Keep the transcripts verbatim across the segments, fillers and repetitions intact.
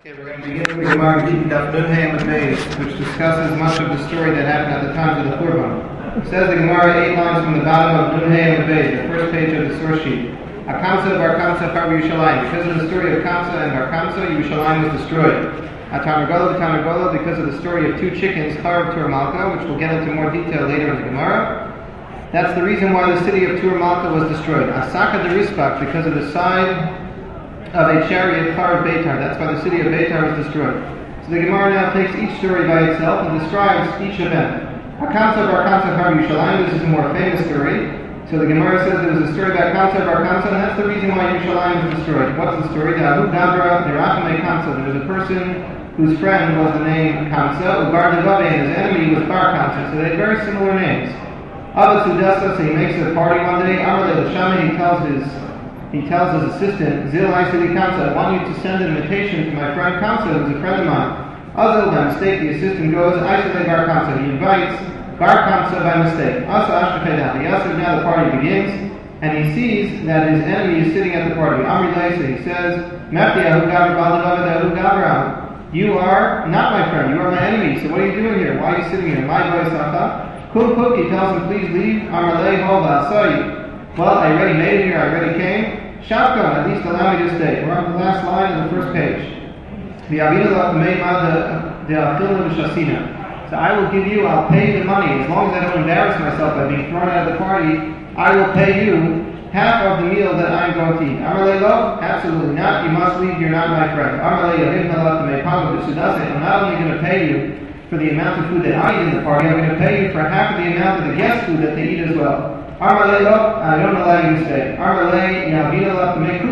Okay, we're going to begin with Gemara Daf Nun Hey Amud Beis, which discusses much of the story that happened at the time of the Churban. It says the Gemara eight lines from the bottom of Nun Hey Amud Beis, the first page of the source sheet. Akamsa Bar Kamsa Char Yerushalayim. Because of the story of Kamsa and Bar Kamsa, Yerushalayim was destroyed. Atarnagola V'Tarnagola, because of the story of two chickens, Charav Tur Malka, which we'll get into more detail later in the Gemara. That's the reason why the city of Tur Malka was destroyed. Asaka de Rispak, because of the side of a chariot, Charav Beitar. That's why the city of Beitar was destroyed. So the Gemara now takes each story by itself and describes each event. Akamsa Bar Kamsa Char Yerushalayim, this is a more famous story. So the Gemara says there was a story about Kamsa Bar Kamsa, and that's the reason why Yerushalayim was destroyed. What's the story? There was a person whose friend was the name Kamsa, Ubar Devave, and his enemy was Bar Kamsa. So they had very similar names. Abba Sudasa, so he makes a party one day. Amalei L'Shameh, he tells his He tells his assistant, Zil Aisili Kamsa, I want you to send an invitation to my friend Kamsa, who's a friend of mine. Azil, by mistake, the assistant goes, Aisili Bar Kamsa. He invites Bar Kamsa by mistake. Asa Ashkafedah. The Yasir, now the party begins, and he sees that his enemy is sitting at the party. Amri Leisa, he says, Meftiyahu Gabra Baldavadahu Gabra. You are not my friend, you are my enemy. So what are you doing here? Why are you sitting here? My voice, Sacha. Kul Kuk, he tells him, please leave. Amrlei Hova, I saw you. Well, I already made it here, I already came. Shafka, at least allow me to stay. We're on the last line of the first page. So I will give you, I'll pay the money. As long as I don't embarrass myself by being thrown out of the party, I will pay you half of the meal that I'm going to eat. Amalei lo? Absolutely not. You must leave, you're not my friend. Amalei yavim halak meipam b'sudase. I'm not only going to pay you for the amount of food that I eat in the party, I'm going to pay you for half of the amount of the guest food that they eat as well. Amalei lo, I don't allow you to stay. Amalei yavina lak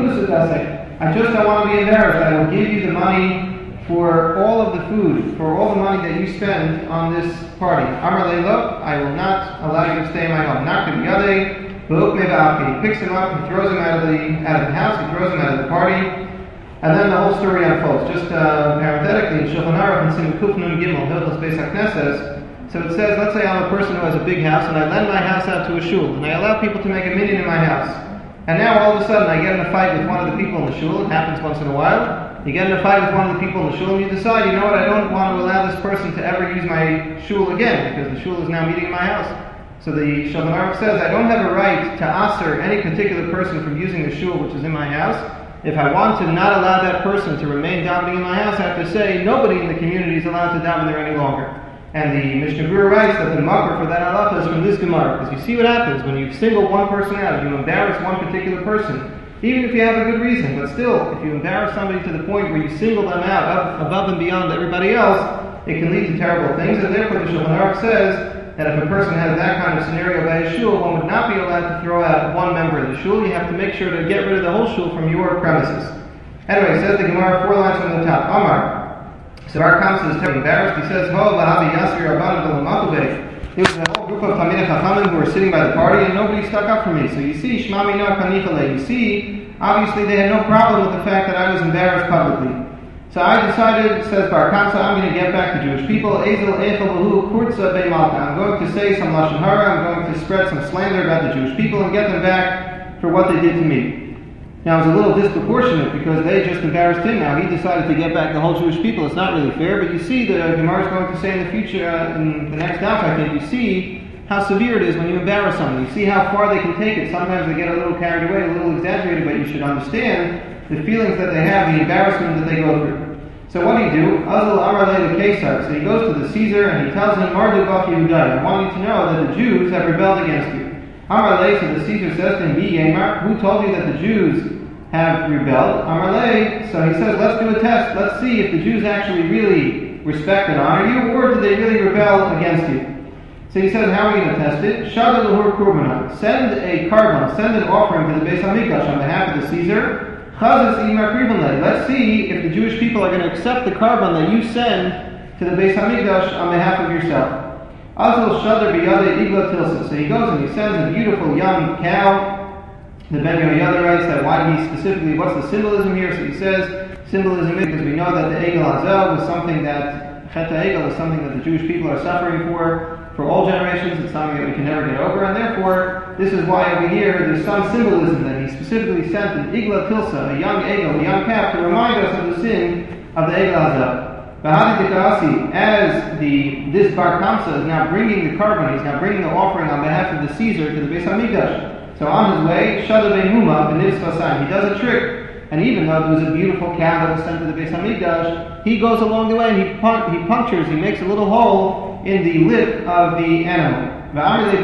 meipam. I just don't want to be embarrassed. I will give you the money for all of the food, for all the money that you spend on this party. Amalei lo, I will not allow you to stay in my home. Not to the other. He picks him up, he throws him out of the out of the house, he throws him out of the party, and then the whole story unfolds. Just uh, parenthetically, in Shulchan Aruch and Sim Kuf Nun Gimel, Hilchos Beis HaKnesses, so it says, let's say I'm a person who has a big house, and I lend my house out to a shul, and I allow people to make a minyan in my house. And now all of a sudden I get in a fight with one of the people in the shul. It happens once in a while. You get in a fight with one of the people in the shul, and you decide, you know what, I don't want to allow this person to ever use my shul again, because the shul is now meeting in my house. So the Shulchan Aruch says, I don't have a right to aser any particular person from using the shul which is in my house. If I want to not allow that person to remain davening in my house, I have to say nobody in the community is allowed to daven there any longer. And the Mishnah Berurah writes that the makar for that halacha is from this Gemara. Because you see what happens when you single one person out, if you embarrass one particular person, even if you have a good reason, but still, if you embarrass somebody to the point where you single them out up, above and beyond everybody else, it can lead to terrible things. And therefore the Shulchan Aruch says that if a person has that kind of scenario by a shul, one would not be allowed to throw out one member of the shul. You have to make sure to get rid of the whole shul from your premises. Anyway, says the Gemara, four lines from the top. Amar. So Bar Kamsa is terribly embarrassed. He says, Ho, Lahavi Yasir Rabban V'Lamakubei. There was a whole group of Talmidei Chachamim who were sitting by the party, and nobody stuck up for me. So you see, Shmami no Kanifale. You see, obviously they had no problem with the fact that I was embarrassed publicly. So I decided, says Bar Kamsa, I'm going to get back to Jewish people. I'm going to say some Lashon Hara, I'm going to spread some slander about the Jewish people and get them back for what they did to me. Now it's a little disproportionate because they just embarrassed him. Now he decided to get back the whole Jewish people. It's not really fair, but you see the Gemara is going to say in the future, uh, in the next daf, I think, you see how severe it is when you embarrass someone. You see how far they can take it. Sometimes they get a little carried away, a little exaggerated, but you should understand the feelings that they have, the embarrassment that they go through. So what do you do? Azul Amarle the Caesar. So he goes to the Caesar and he tells him, Mardu Bach Yehudai, I want you to know that the Jews have rebelled against you. Amarle, so the Caesar says to him, Yemar, who told you that the Jews have rebelled? Amarle, so he says, let's do a test. Let's see if the Jews actually really respect and honor you, or do they really rebel against you? So he says, how are we going to test it? Shada Lahur Kurbanah. Send a carbon, send an offering to the Beis HaMikdash on behalf of the Caesar. Let's see if the Jewish people are going to accept the carbon that you send to the Beis HaMikdash on behalf of yourself. Azul Shadar B'Yadei Igla Tilsa. So he goes and he sends a beautiful young cow. The Ben Yehoyada writes that why he specifically, what's the symbolism here? So he says, symbolism is because we know that the Egel Azel was something that, Chet HaEgel is something that the Jewish people are suffering for. For all generations, it's something that we can never get over, and therefore, this is why over here there's some symbolism that he specifically sent an Igla Tilsa, a young Egel, a young calf, to remind us of the sin of the Egel Hazeh. As the this Bar Kamsa is now bringing the carbon, he's now bringing the offering on behalf of the Caesar to the Beis Hamikdash. So on his way, Shadavei Muma b'Nivs Vasayim, he does a trick, and even though it was a beautiful cow that was sent to the Beis Hamikdash, he goes along the way and he pun- he punctures, he makes a little hole in the lip of the animal. He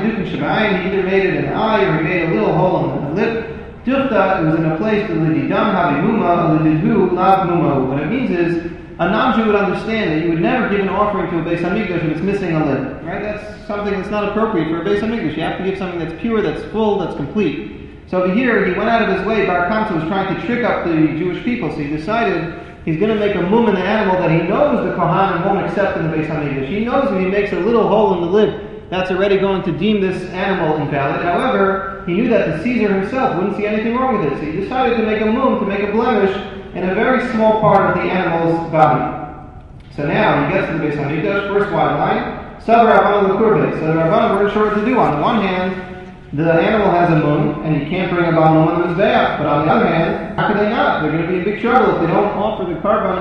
either made it in the eye or he made a little hole in the lip. Dufta, it was in a place to lididam habi muma, lididhu lav muma. What it means is, a non-Jew would understand that you would never give an offering to a Beis Hamikdash if it's missing a lid. Right? That's something that's not appropriate for a Beis Hamikdash. You have to give something that's pure, that's full, that's complete. So over here, he went out of his way. Bar Kamsa was trying to trick up the Jewish people. So he decided he's going to make a mum in the animal that he knows the Kohanim won't accept in the Beis Hamikdash. He knows if he makes a little hole in the lid, that's already going to deem this animal invalid. However, he knew that the Caesar himself wouldn't see anything wrong with it. So he decided to make a mum, to make a blemish, in a very small part of the animal's body. So now he gets to the Beis Hamikdash, first wide line, Sab Rabbanan L'Kurbe. So the Rabbanan weren't sure what to do. On the one hand, the animal has a mum, and you can't bring a Baal Mum on the Mizbeach. But on the other hand, how could they not? They're going to be in big trouble if they don't offer the carbon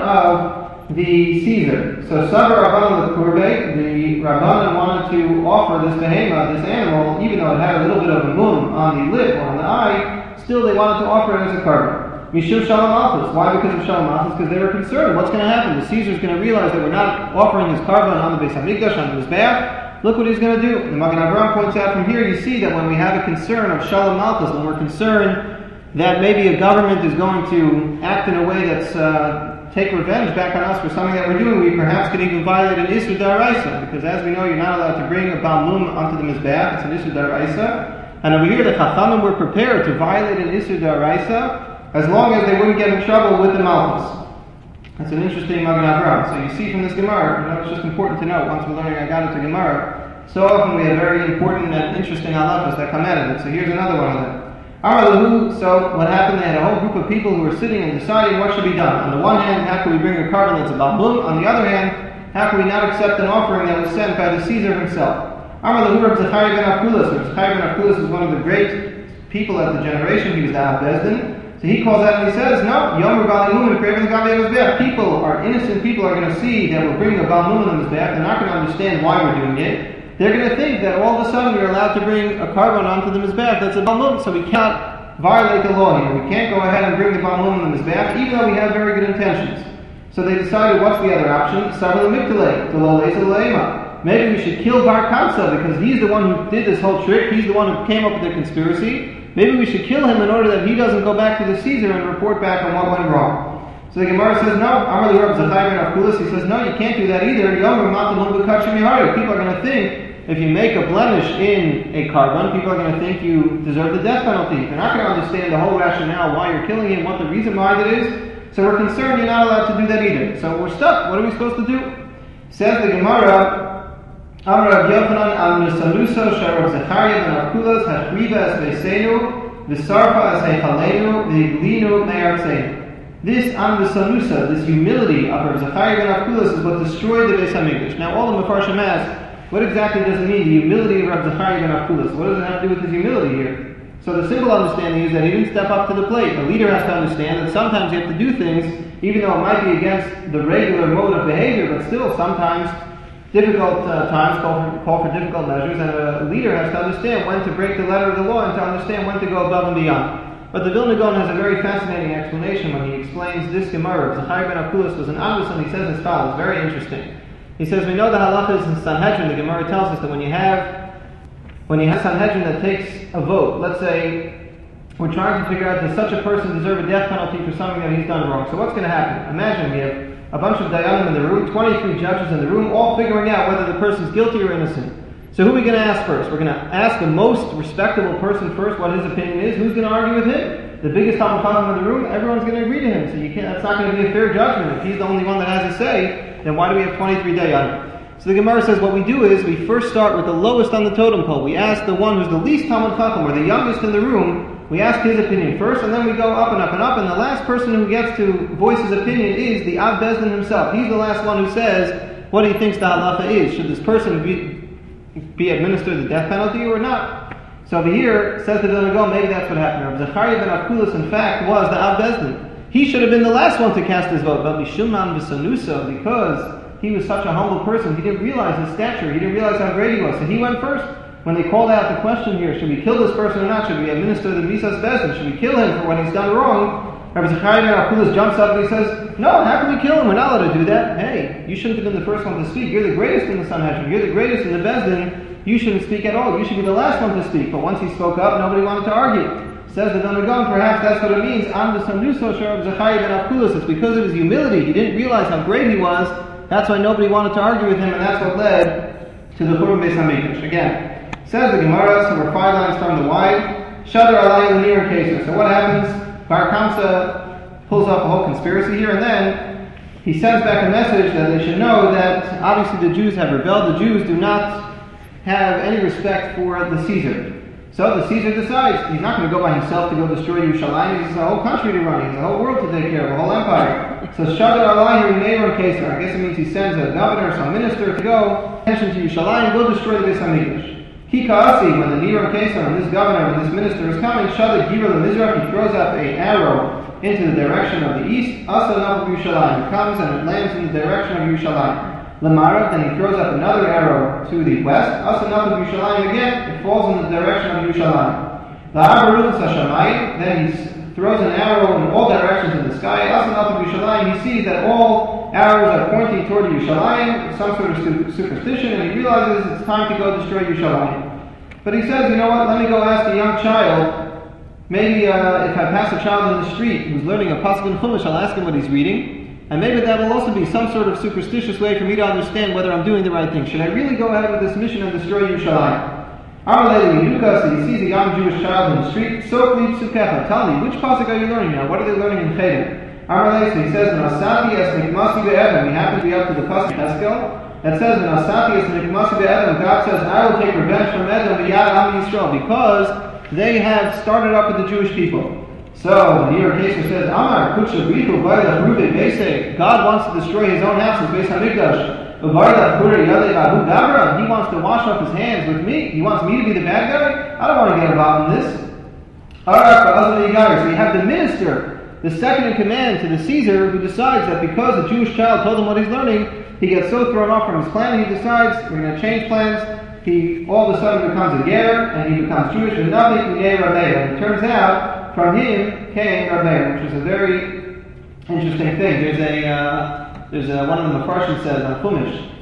of the Caesar. So Sab Rabbanan L'Kurbe, the Rabbanan wanted to offer this behemoth, this animal, even though it had a little bit of a mum on the lip or on the eye, still they wanted to offer it as a carbon. Mishum Shalom Malchus. Why? Because of Shalom Malchus? Because they were concerned. What's going to happen? The Caesar's going to realize that we're not offering his carbon on the Beis Hamikdash, on the Mizbeach. Look what he's going to do. The Magen Avraham points out from here, you see that when we have a concern of Shalom Malchus, when we're concerned that maybe a government is going to act in a way that's uh, take revenge back on us for something that we're doing, we perhaps could even violate an Isur D'Oraisa. Because as we know, you're not allowed to bring a Baal Mum onto the Mizbeach. It's an Isur D'Oraisa. And over here, the Chachamim were prepared to violate an Isur D'Oraisa as long as they wouldn't get in trouble with the Malchus. That's an interesting Magen Avraham. So you see from this Gemara, you know, it's just important to know, once we're learning Agadah to Gemara, so often we have very important and interesting halachas that come out of it. So here's another one of them. Amar Lahu, so what happened, they had a whole group of people who were sitting and deciding what should be done. On the one hand, how can we bring a carbon that's a Baal Mum? On the other hand, how can we not accept an offering that was sent by the Caesar himself? Amar Lahu Reb Zechariah ben Avkulas. Reb Zechariah ben Avkulas was one of the great people of the generation. He was the Av Bezdin. So he calls out and he says, no, Yom Baal Mum and Kraven the Gavi Mizbeach. People are innocent people are going to see that we're bringing a Baal Mum on the Mizbeach. They're not going to understand why we're doing it. They're going to think that all of a sudden we're allowed to bring a carbon onto the Mizbeach that's a Baal Mum, so we can't violate the law here. We can't go ahead and bring the Baal Mum on the Mizbeach, even though we have very good intentions. So they decided, what's the other option? Savar l'miktale, t'lo leisa l'leima. Maybe we should kill Bar Kamsa because he's the one who did this whole trick. He's the one who came up with the conspiracy. Maybe we should kill him in order that he doesn't go back to the Caesar and report back on what went wrong. So the Gemara says, no. Amar Reb Zechariah ben Avkulas, he says, no, you can't do that either. People are going to think, if you make a blemish in a carbon, people are going to think you deserve the death penalty. They're not going to understand the whole rationale, why you're killing him, what the reason behind it is. So we're concerned you're not allowed to do that either. So we're stuck. What are we supposed to do? Says the Gemara, Amar Rav Yochanan al Nisanuso Sharav Zechariah ben Avkulas Hashriva es Veseinu V'Sarfa es Hechalenu V'Iglinu Me'artzeinu. This Am Nisanusa, this humility of Rav Zechariah ben Avkulas is what destroyed the Beis Hamikdash. Now all the Mefarshim ask, what exactly does it mean, the humility of Rav Zechariah ben Avkulas? What does it have to do with his humility here? So the simple understanding is that he didn't step up to the plate. A leader has to understand that sometimes you have to do things, even though it might be against the regular mode of behavior, but still sometimes difficult uh, times call for, call for difficult measures, and a leader has to understand when to break the letter of the law and to understand when to go above and beyond. But the Vilna Gaon has a very fascinating explanation when he explains this Gemara. Zechariah ben Avkulas was an Abbas, and he says as follows, very interesting. He says, we know the halachas in Sanhedrin. The Gemara tells us that when you have when you have Sanhedrin that takes a vote, let's say we're trying to figure out, does such a person deserve a death penalty for something that he's done wrong? So what's going to happen? Imagine we have a bunch of Dayanim in the room, twenty-three judges in the room, all figuring out whether the person's guilty or innocent. So who are we going to ask first? We're going to ask the most respectable person first what his opinion is. Who's going to argue with him? The biggest Talmud Chacham in the room, everyone's going to agree to him. So you can't, that's not going to be a fair judgment. If he's the only one that has a say, then why do we have twenty-three Dayanim? So the Gemara says what we do is we first start with the lowest on the totem pole. We ask the one who's the least Talmud Chacham, or the youngest in the room, we ask his opinion first, and then we go up and up and up, and the last person who gets to voice his opinion is the Av Bezdin himself. He's the last one who says what he thinks the halacha is. Should this person be, be administered the death penalty or not? So over here, says the Vilna Gaon, maybe that's what happened. Zechariah ben Avkulas, in fact, was the Av Bezdin. he should have been the last one to cast his vote. But Mishulman v'sanusa, because he was such a humble person, he didn't realize his stature, he didn't realize how great he was, so he went first. When they called out the question here, should we kill this person or not? Should we administer the Misas Bezdin? Should we kill him for what he's done wrong? Rabbi Zechariah ben Akulas jumps up and he says, no, how can we kill him? We're not allowed to do that. Hey, you shouldn't have been the first one to speak. You're the greatest in the Sanhedrin. You're the greatest in the Bezdin. You shouldn't speak at all. You should be the last one to speak. But once he spoke up, nobody wanted to argue. Says the Donagon, perhaps that's what it means. It's because of his humility. He didn't realize how great he was. That's why nobody wanted to argue with him, and that's what led to the Churban Beis Hamikdash. Again, says the Gemara, so we're five lines from the wide. Shadar alay l'nir keser. So what happens? Bar Kamsa pulls off a whole conspiracy here, and then he sends back a message that they should know that obviously the Jews have rebelled. The Jews do not have any respect for the Caesar. So the Caesar decides he's not going to go by himself to go destroy Yerushalayim. He has a whole country to run. He has a whole world to take care of, a whole empire. So Shadar alay l'nir keser. I guess it means he sends a governor, some minister to go attention to Yerushalayim, go destroy the Beis Hamikdash. Kika'asi, when the Nero Kesar and this governor and this minister is coming, Shadar Gira l'Mizrach, he throws up an arrow into the direction of the east. Asa Nav Yerushalayim, it comes and it lands in the direction of Yerushalayim. Lamara, then he throws up another arrow to the west. Asa Nav Yerushalayim again, it falls in the direction of Yerushalayim. La'abarun Sashamayim, then he throws an arrow in all directions in the sky. Asa Nav Yerushalayim, he sees that all arrows are pointing toward Yerushalayim, some sort of superstition, and he realizes it's time to go destroy Yerushalayim. But he says, you know what, let me go ask a young child. Maybe uh, if I pass a child in the street who's learning a pasuk in Chumash, I'll ask him what he's reading. And maybe that will also be some sort of superstitious way for me to understand whether I'm doing the right thing. Should I really go ahead with this mission and destroy Yerushalayim? Amalei Yukas, so he sees a young Jewish child in the street. Sokli Tzukecha, tell me, which pasuk are you learning now? What are they learning in Cheder? Amalei, so he says, Nasati es nikmasi be'edem. We happen to be up to the pasuk Heskel. It says, Nasati es nikmasi be'edem. God says, I will take revenge from Edom v'yad am Yisrael, because they have started up with the Jewish people. So, the New York Kesher says, Amar, Kutsha Riku, Vailach Ruve, Bese, God wants to destroy his own house, his Beis Hamikdash. Vailach Kure, Yadei Abu Gabra, he wants to wash off his hands with me. He wants me to be the bad guy? I don't want to get involved in this. So you have the minister, the second in command to the Caesar, who decides that because a Jewish child told him what he's learning, he gets so thrown off from his plan, he decides, we're going to change plans. He all of a sudden becomes a ger, and he becomes Jewish, and nothing, and it turns out, from him came Rabbeinu, which is a very interesting thing. There's a, uh, there's a, one of the Mefarshim says on Chumash,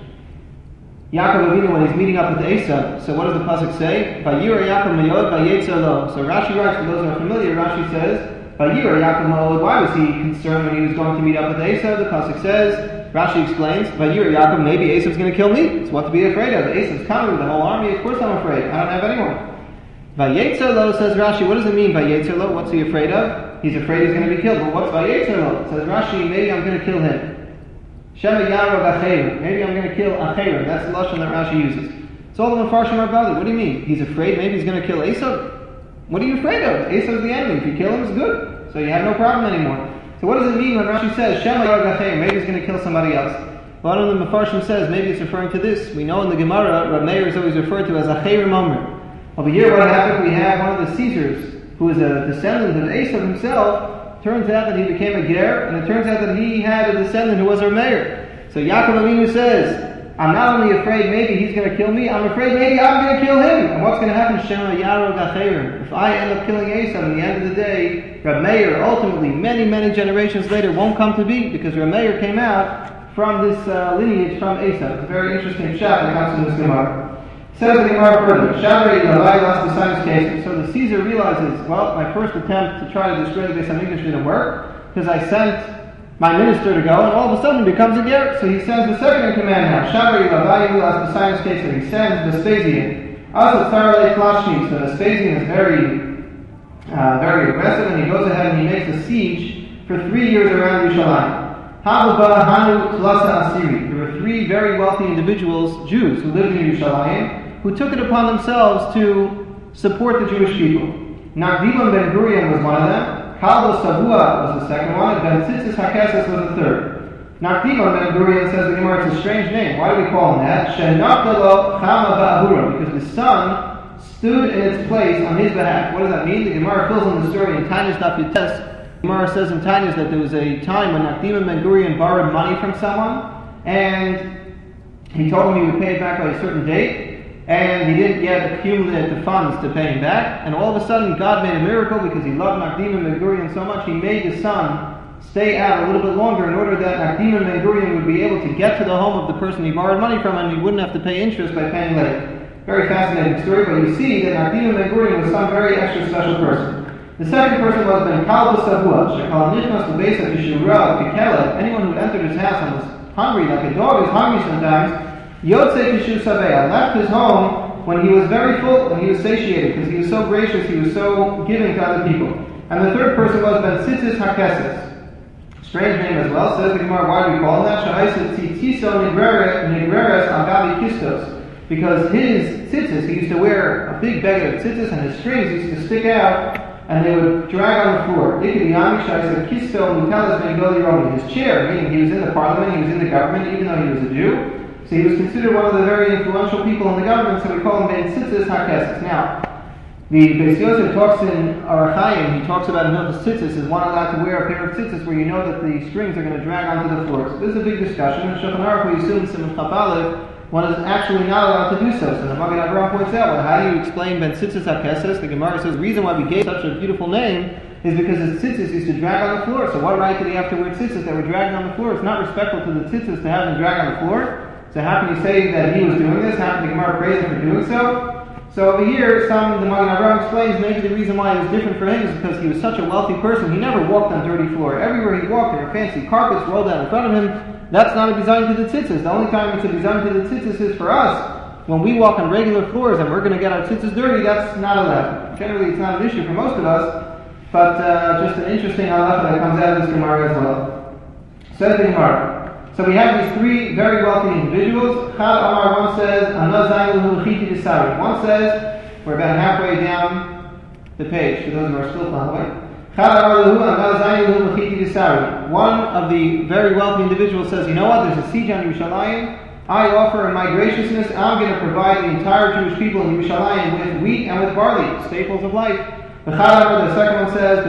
Yaakov Avinu, when he's meeting up with Esav, so what does the pasuk say? Vayira Yaakov Mayod Vayetzer Lo. So Rashi writes, for those who are familiar, Rashi says, Vayira Yaakov Mayod. Why was he concerned when he was going to meet up with Esav? The pasuk says, Rashi explains, Vayira Yaakov, maybe Esav's going to kill me. It's what to be afraid of. Esav's coming with the whole army. Of course I'm afraid. I don't have anyone. Vayetzer Lo, says Rashi. What does it mean, Vayetzer Lo? What's he afraid of? He's afraid he's going to be killed. But what's Vayetzer Lo? Says Rashi, maybe I'm going to kill him. Shema Yarov Acherim. Maybe I'm going to kill Acherim. That's the lashon that Rashi uses. So all the Mefarshim are about it. What do you mean? He's afraid maybe he's going to kill Esav? What are you afraid of? Esav's the enemy. If you kill him, it's good. So you have no problem anymore. So what does it mean when Rashi says, Shema Yarov Acherim? Maybe he's going to kill somebody else. One of the Mefarshim says, maybe it's referring to this. We know in the Gemara, Rav Meir is always referred to as Acherim Omer. Over here, what happened? We have one of the Caesars, who is a descendant of Esav himself. Turns out that he became a ger, and it turns out that he had a descendant who was a mayor. So Yaakov Avinu says, I'm not only afraid maybe he's going to kill me, I'm afraid maybe I'm going to kill him. And what's going to happen? Shema Yarov Acherim. If I end up killing Esav, in the end of the day, Rav Meir, ultimately, many, many generations later, won't come to be, because Rav Meir came out from this uh, lineage from Esav. It's a very interesting shot that comes from this Gemara. Says the Gemara further, Shavri Lavai lost the son's case. So the Caesar realizes, well, my first attempt to try to destroy the Beis Hamikdash didn't work, because I sent my minister to go, and all of a sudden becomes a ger. So he sends the second in command now. Shavri Lavai lost the son's case, and he sends Vespasian. Also, Tzaralei Klashni. So Vespasian is very, uh, very aggressive, and he goes ahead and he makes a siege for three years around Yerushalayim. Havaba Hanu Tlasa Asiri. There were three very wealthy individuals, Jews, who lived in Yerushalayim, who took it upon themselves to support the Jewish people. Nagdiban ben Gurion was one of them. Kaldo Savua was the second one. And Ben Tzitzis HaKeses was the third. Nagdiban ben Gurion, says the Gemara, it's a strange name. Why do we call him that? Shenakdalo Chama Ba'ahura, because the sun stood in its place on his behalf. What does that mean? The Gemara fills in the story in Taanis Daf Yutes Gemara says in Tanya that there was a time when Nakdim Ben Gurion borrowed money from someone, and he told him he would pay it back by a certain date, and he didn't yet accumulate the funds to pay him back, and all of a sudden God made a miracle because he loved Nakdim Ben Gurion so much, he made his son stay out a little bit longer in order that Nakdim Ben Gurion would be able to get to the home of the person he borrowed money from, and he wouldn't have to pay interest by paying late. Very fascinating story, but you see that Nakdim Ben Gurion was some very extra special person. The second person was Ben Kalba Savua, Shekal Nichmas Lebesa Kishura Kikela. Anyone who entered his house and was hungry, like a dog is hungry sometimes, Yotze Kishu Savea, left his home when he was very full, when he was satiated, because he was so gracious, he was so giving to other people. And the third person was Ben Tzitzis Hakeses. Strange name as well. Says the Gemara, why do we call him that? Sha'isa Tzitziso Nigreres Agavi Kistos. Because his tzitzis, he used to wear a big bag of tzitzis, and his strings used to stick out, and they would drag on the floor. His chair, meaning he was in the parliament, he was in the government, even though he was a Jew. So he was considered one of the very influential people in the government, so we call him Ben Tzitzis HaKeses. Now, the Beis Yosef talks in Arachayim, he talks about in Hilchos Tzitzis, is one allowed to wear a pair of tzitzis where you know that the strings are going to drag onto the floor. So this is a big discussion, and Shulchan Aruch, we assume Simon Chaf Aleph, one is actually not allowed to do so. So the Magen Avraham points out, well, how do you explain Ben Tzitzis HaKeses? The Gemara says the reason why we gave such a beautiful name is because his tzitzis used to drag on the floor. So what right did he have to wear tzitzis that were dragging on the floor? It's not respectful to the tzitzis to have them drag on the floor. So how can you say that he was doing this? How can the Gemara praise him for doing so? So over here, some the Magen Avraham explains maybe the reason why it was different for him is because he was such a wealthy person. He never walked on dirty floor. Everywhere he walked, there were fancy carpets rolled out in front of him. That's not a design to the tzitzis. The only time it's a design to the tzitzis is for us. When we walk on regular floors and we're going to get our tzitzis dirty, that's not allowed. Generally, it's not an issue for most of us, but uh, just an interesting halacha that comes out of this Gemara as well. Says the Gemara. So we have these three very wealthy individuals. Chad Amar, one says, one says, we're about halfway down the page, for those who are still following. One of the very wealthy individuals says, you know what, there's a siege on Yerushalayim. I offer in my graciousness, I'm going to provide the entire Jewish people in Yerushalayim with wheat and with barley, staples of life. The second one says,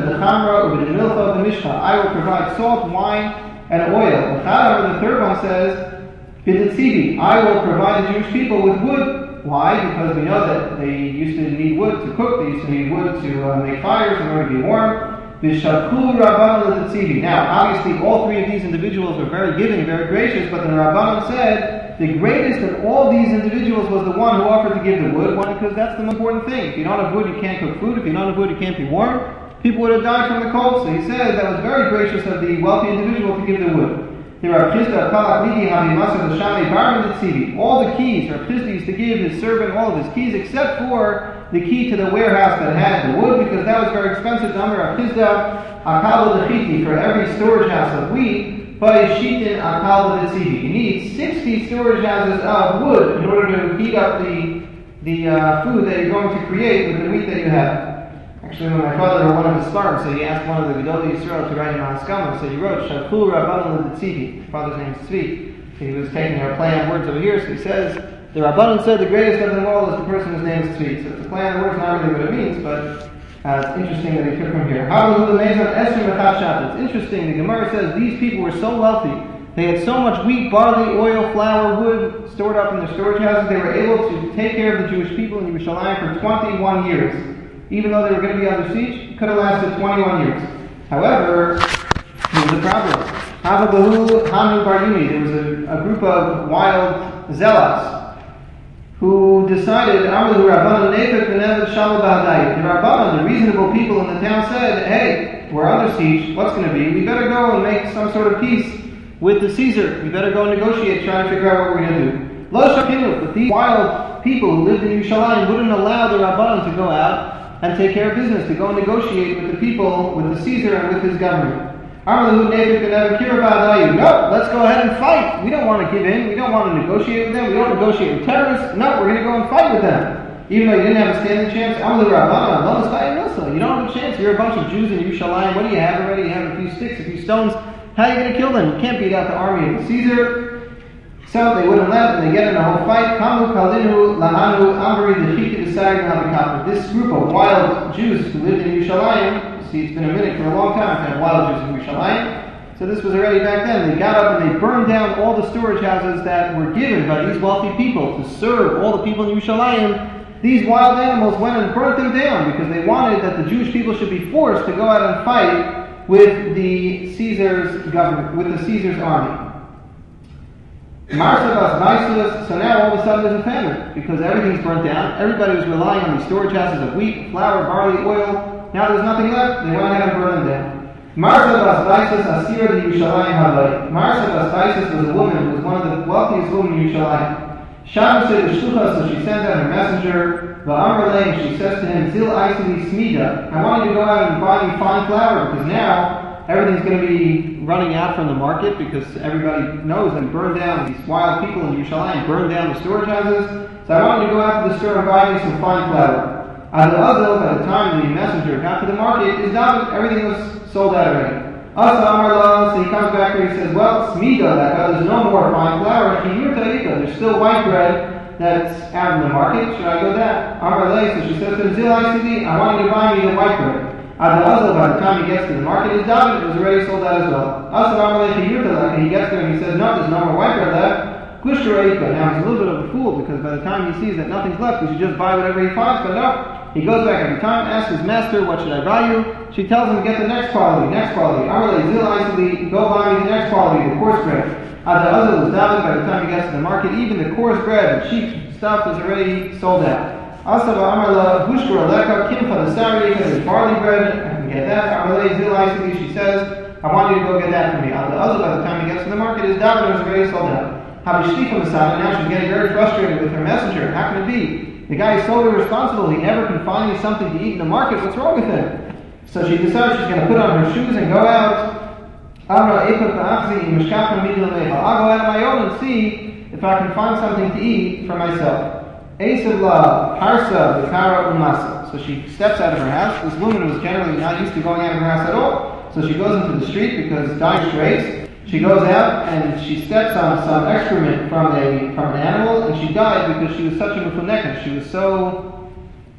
I will provide salt, wine, and oil. The third one says, I will provide the Jewish people with wood. Why? Because we know that they used to need wood to cook, they used to need wood to uh, make fires in order to be warm. Now, obviously, all three of these individuals were very giving, very gracious, but the Rabbanan said the greatest of all these individuals was the one who offered to give the wood, one, because that's the most important thing. If you don't have wood, you can't cook food. If you don't have wood, you can't be warm. People would have died from the cold. So he said that was very gracious of the wealthy individual to give the wood. All the keys, Rav Chisda used to give his servant all of his keys except for the key to the warehouse that had the wood, because that was very expensive. Number Rav Chisda, akal l'chiti, for every storage house of wheat, b'yishitin akal l'tzivi. You need sixty storage houses of wood in order to heat up the the uh, food that you're going to create with the wheat that you have. Actually, when my father wrote one of his farms, so he asked one of the Gedolei Yisrael to write him on Haskama, so he wrote, Shakul Rabbanan l'tzivi. His father's name is Tzvi. So he was taking our play on words over here, so he says, the Rabbanan said the greatest of them all is the person whose name is Tzvi. So it's a play on words, not really what it means, but uh, it's interesting that he took from here. It's interesting, the Gemara says these people were so wealthy, they had so much wheat, barley, oil, flour, wood stored up in their storage houses, they were able to take care of the Jewish people in Yerushalayim for twenty-one years. Even though they were going to be under siege, it could have lasted twenty-one years. However, there was a problem. There was a, a group of wild zealots who decided, the Rabbanan, the reasonable people in the town said, hey, we're under siege, what's going to be? We better go and make some sort of peace with the Caesar. We better go and negotiate, try to figure out what we're going to do. But these wild people who lived in Yerushalayim wouldn't allow the Rabbanan to go out and take care of business, to go and negotiate with the people, with the Caesar and with his government. No, let's go ahead and fight. We don't want to give in. We don't want to negotiate with them. We don't negotiate with terrorists. No, we're going to go and fight with them. Even though you didn't have a standing chance. You don't have a chance. You're a bunch of Jews in Yerushalayim. What do you have already? You have a few sticks, a few stones. How are you going to kill them? You can't beat out the army of the Caesar. So they wouldn't let, and they get in a whole fight. This group of wild Jews who lived in Yerushalayim see, it's been a minute for a long time to have wild Jews in Yerushalayim. So this was already back then. They got up and they burned down all the storage houses that were given by these wealthy people to serve all the people in Yerushalayim. These wild animals went and burnt them down because they wanted that the Jewish people should be forced to go out and fight with the Caesar's government, with the Caesar's army. Marsa bas Vaisus, so now all of a sudden there's a famine because everything's burnt down. Everybody was relying on these storage houses of wheat, flour, barley, oil. Now there's nothing left. They went ahead and burned them down. Marsa bas Vaisus asir de Yerushalayim havai. Marsa bas Vaisus was a woman who was one of the wealthiest women in Yerushalayim. Shabbos said to Shlucha, so she sends out her messenger. Va'amar lei, she says to him, Zil aisili smida. I want you to go out and buy me fine flour because now everything's going to be running out from the market because everybody knows and burned down, these wild people in Yerushalayim burned down the storage houses. So I wanted to go out to the store and buy me some fine flour. Adel by the time the messenger got to the market, is done, everything was sold out already. Asa Amar La, so he comes back here and he says, well, Smida, that there's no more fine flour, there's still white bread that's out in the market, should I go that? Amar La, so she says to him, Zil I C D, I want you to buy me the white bread. Adel by the time he gets to the market, is done, it was already sold out as well. Asa Amar La, and he gets there and he says, no, there's no more white bread left. Kushraika, now he's a little bit of a fool because by the time he sees that nothing's left, he should just buy whatever he finds, but no. He goes back every time, asks his master, what should I buy you? She tells him, get the next quality, next quality. Amarle zil aisili, go buy me the next quality, the coarse bread. Ada Azal is daven, by the time he gets to the market, even the coarse bread, the cheap stuff is already sold out. Asaba Amarla, hushkura leka, kimfa the sari, there's barley bread, I can get that. Amarle zil aisili, she says, I want you to go get that for me. Ada Azal, by the time he gets to the market, is daven, it's already sold out. Habishtifa Masada, now she's getting very frustrated with her messenger. How can it be? The guy is so irresponsible, he never can find me something to eat in the market. What's wrong with him? So she decides she's going to put on her shoes and go out. I'll go out on my own and see if I can find something to eat for myself. So she steps out of her house. This woman was generally not used to going out of her house at all. So she goes into the street because dire straits. She goes out and she steps on some excrement from a from an animal, and she died because she was such a mufunekah. She was so,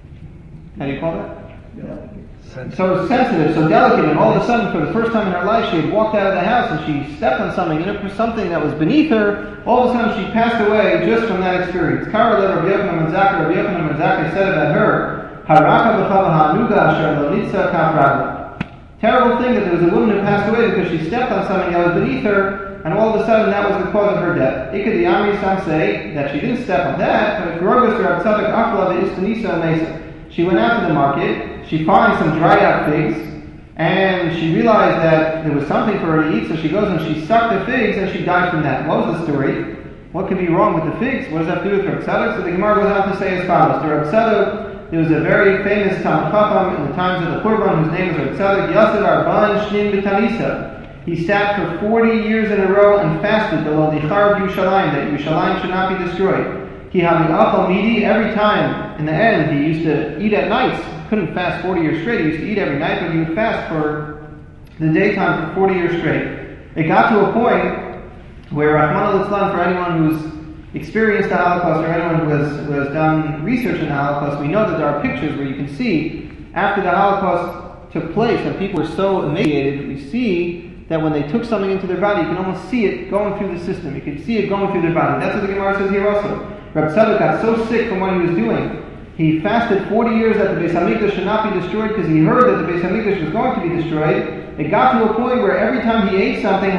how do you call that? Sensitive. So sensitive, so delicate, and all of a sudden, for the first time in her life, she had walked out of the house and she stepped on something, and it was something that was beneath her. All of a sudden, she passed away just from that experience. Kara le Rabbi Yochanan ben Zakkai, Rabbi Yochanan ben Zakkai said about her, Haraka b'chava ha'anuga asher lo nitza kaf ragla. Terrible thing that there was a woman who passed away because she stepped on something that was beneath her, and all of a sudden that was the cause of her death. Ikad Yamri, some say that she didn't step on that, but Grogus Rab Tzadok Achla ve'Istanisa Mesa. She went out to the market, she finds some dried out figs, and she realized that there was something for her to eat, so she goes and she sucked the figs and she died from that. What was the story? What could be wrong with the figs? What does that have to do with Rab Tzadok? So the Gemara goes on to say as follows. The Rab Tzadok, there was a very famous Talmid Chacham in the times of the Churban, whose name was Reb Tzadok Yasser Arban Shnin B'Tanisa. He sat for forty years in a row and fasted below the Char of Yerushalayim, that Yerushalayim should not be destroyed. He had the Achal Midi every time. In the end, he used to eat at nights. Couldn't fast forty years straight. He used to eat every night, but he would fast for the daytime for forty years straight. It got to a point where Rahman al-Islam, for anyone who's experienced the Holocaust, or anyone who has, who has done research in the Holocaust, we know that there are pictures where you can see after the Holocaust took place and people were so emaciated, we see that when they took something into their body, you can almost see it going through the system. You can see it going through their body. That's what the Gemara says here also. Reb Tzadok got so sick from what he was doing. He fasted forty years that the Beis Hamikdash should not be destroyed because he heard that the Beis Hamikdash was going to be destroyed. It got to a point where every time he ate something,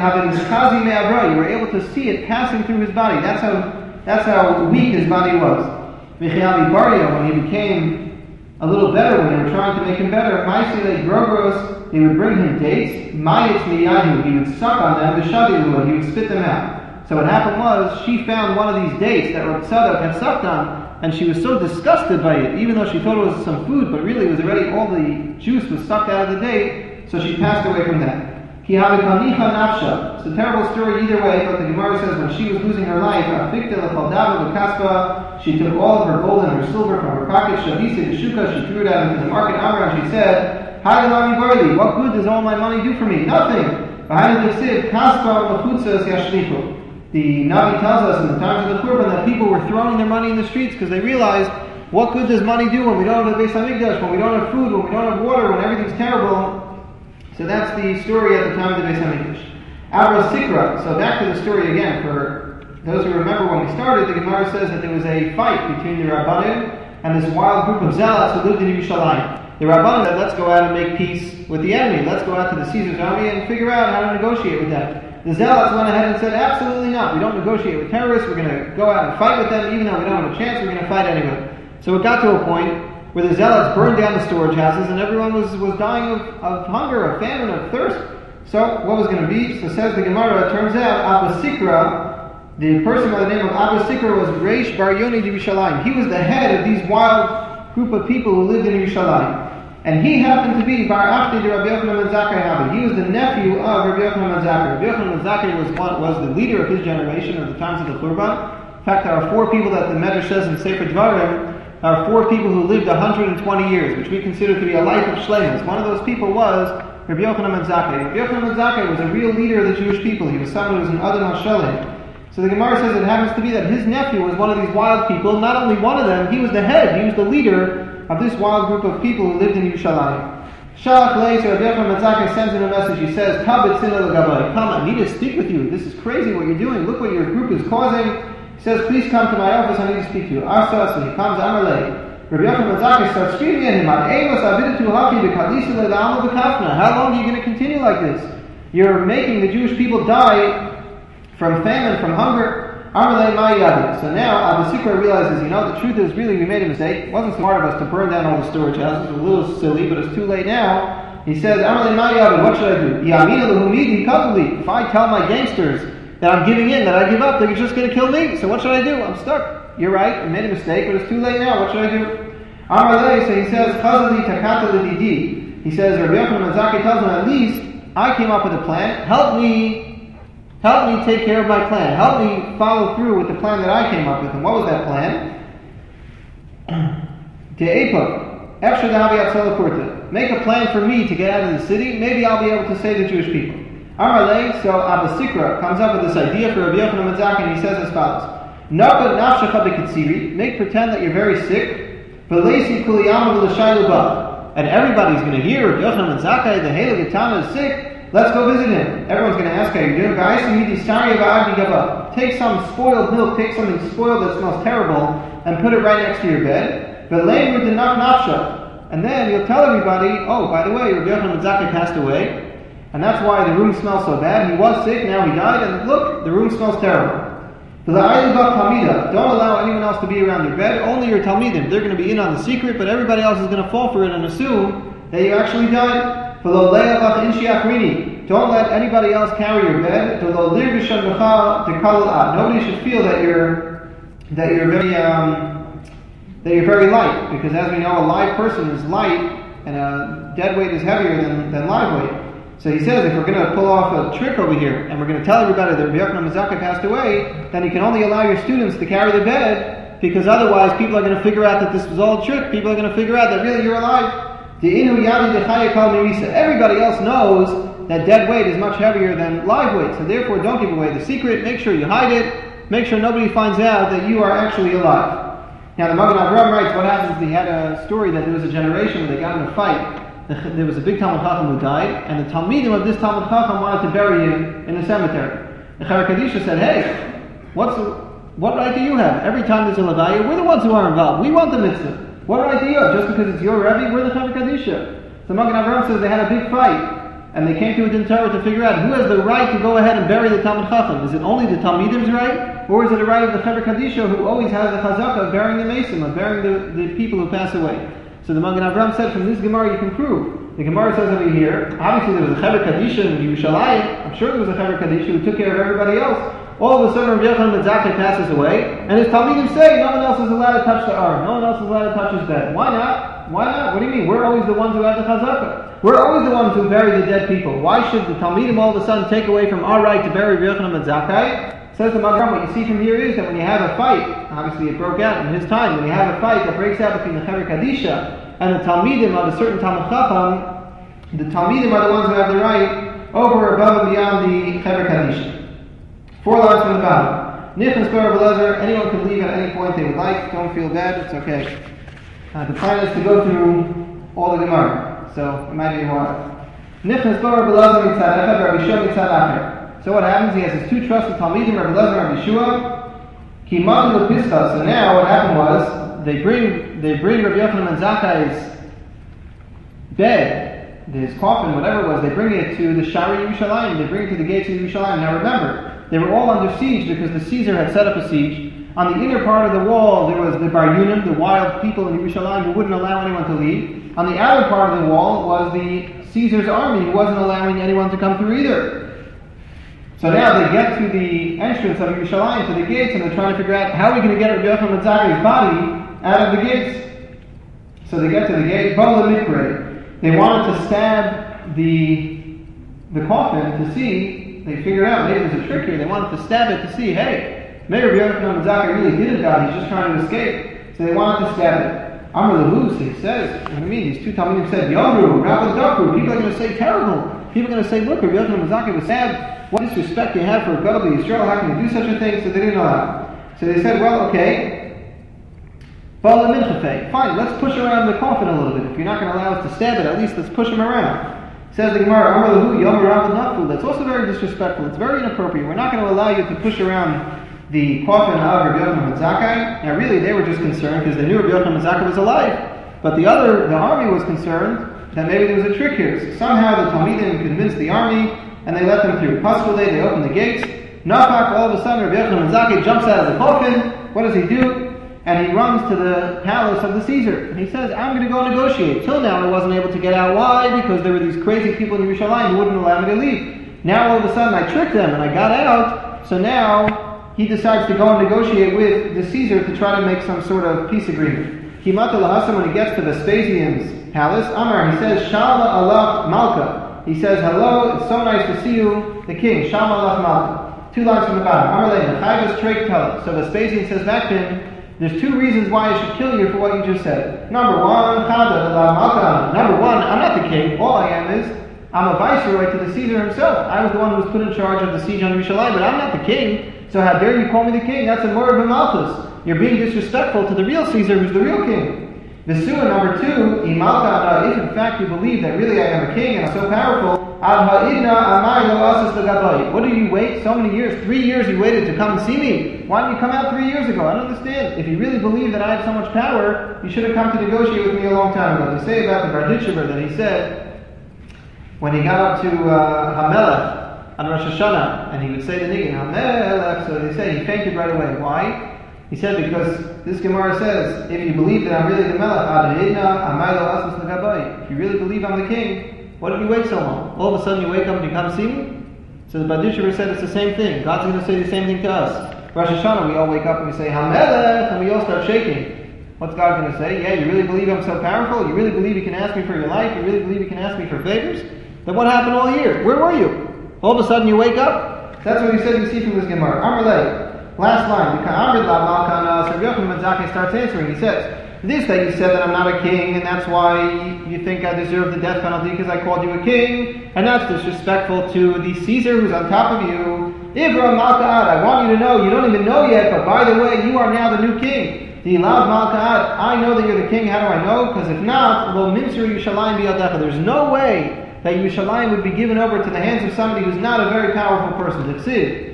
you were able to see it passing through his body. That's how That's how weak his body was. Michiavi Baria, when he became a little better, when they were trying to make him better, Maisile Grogros, they would bring him dates, Mayitz Miyahu, he would suck on them, Vishavilu, he would spit them out. So what happened was, she found one of these dates that Reb Tzadok had sucked on, and she was so disgusted by it, even though she thought it was some food, but really it was already, all the juice was sucked out of the date, so she passed away from that. It's a terrible story either way, but the Gemara says when she was losing her life, she took all of her gold and her silver from her pocket, she threw it out into the market, and she said, what good does all my money do for me? Nothing! The Navi tells us in the times of the Churban that people were throwing their money in the streets because they realized, what good does money do when we don't have the Beis Hamikdash, when we don't have food, when we don't have water, when everything's terrible? So that's the story at the time of the Beis Hamikdash. Abra Sikra. So back to the story again. For those who remember when we started, the Gemara says that there was a fight between the Rabbanim and this wild group of zealots who lived in Yerushalayim. The Rabbanim said, let's go out and make peace with the enemy. Let's go out to the Caesar's army and figure out how to negotiate with them. The zealots went ahead and said, absolutely not. We don't negotiate with terrorists. We're going to go out and fight with them. Even though we don't have a chance, we're going to fight anyway. So it got to a point where the zealots burned down the storage houses and everyone was, was dying of, of hunger, of famine, of thirst. So what was going to be? So says the Gemara, it turns out Abba Sikra, the person by the name of Abba Sikra was Reish Bar Yoni de Yerushalayim. He was the head of these wild group of people who lived in Yerushalayim. And he happened to be Bar Afti de Rabbi Yochanan ben Zakkai Habi. He was the nephew of Rabbi Yochanan ben Zakkai. Rabbi Yochanan ben Zakkai was, one, was the leader of his generation at the times of the Churban. In fact, there are four people that the Medrash says in Sefer Dvarim, are four people who lived one hundred twenty years, which we consider to be a life of shleimus. One of those people was Rabbi Yochanan ben Zakkai. Rabbi Yochanan ben Zakkai was a real leader of the Jewish people. He was someone who was an Adam HaShalem. So the Gemara says it happens to be that his nephew was one of these wild people. Not only one of them, he was the head, he was the leader of this wild group of people who lived in Yerushalayim. Shalach Leis, Rabbi Yochanan ben Zakkai sends him a message. He says, Tabit Sina L'Gabay, come, I need to speak with you. This is crazy what you're doing. Look what your group is causing. He says, please come to my office, I need to speak to you. Asa, so he comes, Amalei. Rabbi Yochanan ben Zakkai starts screaming at him, how long are you going to continue like this? You're making the Jewish people die from famine, from hunger. So now Abba Sikra realizes, you know, the truth is really we made a mistake. It wasn't smart of us to burn down all the storage houses. It was a little silly, but it's too late now. He says, what should I do? If I tell my gangsters that I'm giving in, that I give up, they're just going to kill me. So what should I do? I'm stuck. You're right, I made a mistake, but it's too late now. What should I do? Amalei, so he says, Chazali takata l'didi. He says, Rabbi Yochanan ben Zakkai tells him, at least I came up with a plan. Help me, help me take care of my plan. Help me follow through with the plan that I came up with. And what was that plan? Te'epa, efshar dahavi atzala purta. Make a plan for me to get out of the city. Maybe I'll be able to save the Jewish people. Amalei, so Abba Sikra comes up with this idea for Rabbi Yochanan ben Zakkai, and he says as follows. Make pretend that you're very sick. And everybody's going to hear Rabbi Yochanan ben Zakkai, the Heilig Etama, is sick. Let's go visit him. Everyone's going to ask how you're doing. Take some spoiled milk, take something spoiled that smells terrible, and put it right next to your bed. And then you'll tell everybody, oh, by the way, Rabbi Yochanan ben Zakkai passed away. And that's why the room smells so bad. He was sick, now he died, and look, the room smells terrible. Don't allow anyone else to be around your bed, only your Talmidim. They're going to be in on the secret, but everybody else is going to fall for it and assume that you actually died. Don't let anybody else carry your bed. Nobody should feel that you're that you're very um, that you're very light, because as we know, a live person is light and a dead weight is heavier than, than live weight. So he says, if we're going to pull off a trick over here, and we're going to tell everybody that Rabbi Yochanan ben Zakkai passed away, then you can only allow your students to carry the bed, because otherwise people are going to figure out that this was all a trick. People are going to figure out that really you're alive. Everybody else knows that dead weight is much heavier than live weight, so therefore don't give away the secret. Make sure you hide it. Make sure nobody finds out that you are actually alive. Now the Magen Avraham writes, what happens is he had a story that there was a generation where they got in a fight. There was a big Talmud Chacham who died, and the Talmidim of this Talmud Chacham wanted to bury him in a cemetery. The Chevra Kadisha said, hey, what's the, what right do you have? Every time there's a Levaya, we're the ones who are involved. We want the mitzvah. What right do you have? Just because it's your Rebbe, we're the Chevra Kadisha. So Magen Avraham says they had a big fight, and they came to a din Torah to figure out who has the right to go ahead and bury the Talmud Chacham. Is it only the Talmidim's right, or is it a right of the Chevra Kadisha who always has the chazakah of burying the Mesim, of burying the, the people who pass away? So the Magen Avraham said, from this Gemara you can prove. The Gemara says over here, obviously there was a Chevra Kadisha in Yerushalayim. I'm sure there was a Chevra Kadisha who took care of everybody else. All of a sudden Rabbi Yochanan ben Zakkai passes away, and his Talmidim say no one else is allowed to touch the arm. No one else is allowed to touch his bed. Why not? Why not? What do you mean? We're always the ones who have the chazakah. We're always the ones who bury the dead people. Why should the Talmidim all of a sudden take away from our right to bury Rabbi Yochanan ben Zakkai? Says the Magen, what you see from here is that when you have a fight, obviously it broke out in his time, when you have a fight that breaks out between the Chevra Kadisha and the Talmidim of a certain Talmud Chacham, the Talmidim are the ones who have the right over, above, and beyond the Chevra Kadisha. Four lines from the bottom. Nichnas Bar Belezer, anyone can leave at any point they would like. Don't feel bad, it's okay. Uh, the plan is to go through all the Gemara, so it might be a while. Nichnas bo Rabbi Elazar mitzad echad, Rabbi Yeshua mitzad acher. So what happens? He has his two trusted talmidim, Rabbi Elazar and Rabbi Yeshua. Ki madu lepischa. So now what happened was they bring they bring Rabbi Yochanan ben Zakkai's bed, his coffin, whatever it was. They bring it to the Shari Yerushalayim. They bring it to the gates of Yerushalayim. Now remember, they were all under siege because the Caesar had set up a siege. On the inner part of the wall, there was the Bar Yunim, the wild people in Yerushalayim who wouldn't allow anyone to leave. On the outer part of the wall was the Caesar's army who wasn't allowing anyone to come through either. So now they get to the entrance of Yerushalayim, to the gates, and they're trying to figure out how are we going to get Rabbi Yochanan ben Zakkai's body out of the gates. So they get to the gate. They wanted to stab the the coffin to see. They figured out maybe there's a trick here. They wanted to stab it to see, hey, maybe Rabbi Yochanan ben Zakkai really didn't die. He's just trying to escape. So they wanted to stab it. Amar Lehus, he says, what do you mean? These two Talmidim said, Yomru, Rabbi Dokru. People are going to say terrible. People are going to say, look, Rabbi Yochanan ben Zakkai was stabbed. What disrespect you have for a godly Yisrael? How can you do such a thing? So they didn't allow it. So they said, well, okay. Fine, let's push around the coffin a little bit. If you're not going to allow us to stab it, at least let's push him around. Says the Gemara, Amar Lahu, Yom Rav Naful. That's also very disrespectful. It's very inappropriate. We're not going to allow you to push around the coffin of Rabbi Yochanan ben Zakkai. Now, really, they were just concerned because they knew Rabbi Yochanan ben Zakkai was alive. But the other, the army was concerned that maybe there was a trick here. So somehow the Talmidim convinced the army and they let them through. Possible day, they opened the gates. Nafak, all of a sudden, Rabbi Yochanan ben Zakkai jumps out of the coffin. What does he do? And he runs to the palace of the Caesar. And he says, I'm going to go negotiate. Till now I wasn't able to get out. Why? Because there were these crazy people in Yerushalayim who wouldn't allow me to leave. Now all of a sudden I tricked them and I got out. So now he decides to go and negotiate with the Caesar to try to make some sort of peace agreement. Kimata Lahasam, when he gets to Vespasian's palace, Amar, he says, Shalma Allah Malka. He says, hello, it's so nice to see you, the king. Shalma Allah Malka. Two lines from the bottom. Amar Lein, the Chayvas Trek Tell. So Vespasian says back to him, there's two reasons why I should kill you for what you just said. Number one, number one, I'm not the king. All I am is, I'm a viceroy to the Caesar himself. I was the one who was put in charge of the siege on Yerushalayim, but I'm not the king. So how dare you call me the king? That's a murder of Malchus. You're being disrespectful to the real Caesar, who's the real king. Vesua, number two, if in fact you believe that really I am a king and I'm so powerful, what do you wait so many years? Three years you waited to come and see me. Why didn't you come out three years ago? I don't understand. If you really believe that I have so much power, you should have come to negotiate with me a long time ago. They say about the Barditchever that he said, when he got up to uh, Hamelech on Rosh Hashanah, and he would say the niggun, Hamelech, so they say he fainted right away. Why? He said, because this Gemara says, if you believe that I'm really the Melech, if you really believe I'm the king, what did you wait so long? All of a sudden you wake up and you come see me? So the Barditchever said it's the same thing. God's going to say the same thing to us. Rosh Hashanah, we all wake up and we say, Hamelech, and we all start shaking. What's God going to say? Yeah, you really believe I'm so powerful? You really believe you can ask me for your life? You really believe you can ask me for favors? Then what happened all year? Where were you? All of a sudden you wake up? That's what he said you see from this Gemara. Amrlei. Last line, so Rabbi Yochanan ben Zakkai starts answering. He says, this that you said that I'm not a king, and that's why you think I deserve the death penalty because I called you a king, and that's disrespectful to the Caesar who's on top of you. Ivra Malka'ad, I want you to know, you don't even know yet, but by the way, you are now the new king. The Ilav Malka'ad, I know that you're the king, how do I know? Because if not, Lo Minser Yerushalayim Biyadecha, there's no way that Yerushalayim would be given over to the hands of somebody who's not a very powerful person. It's it.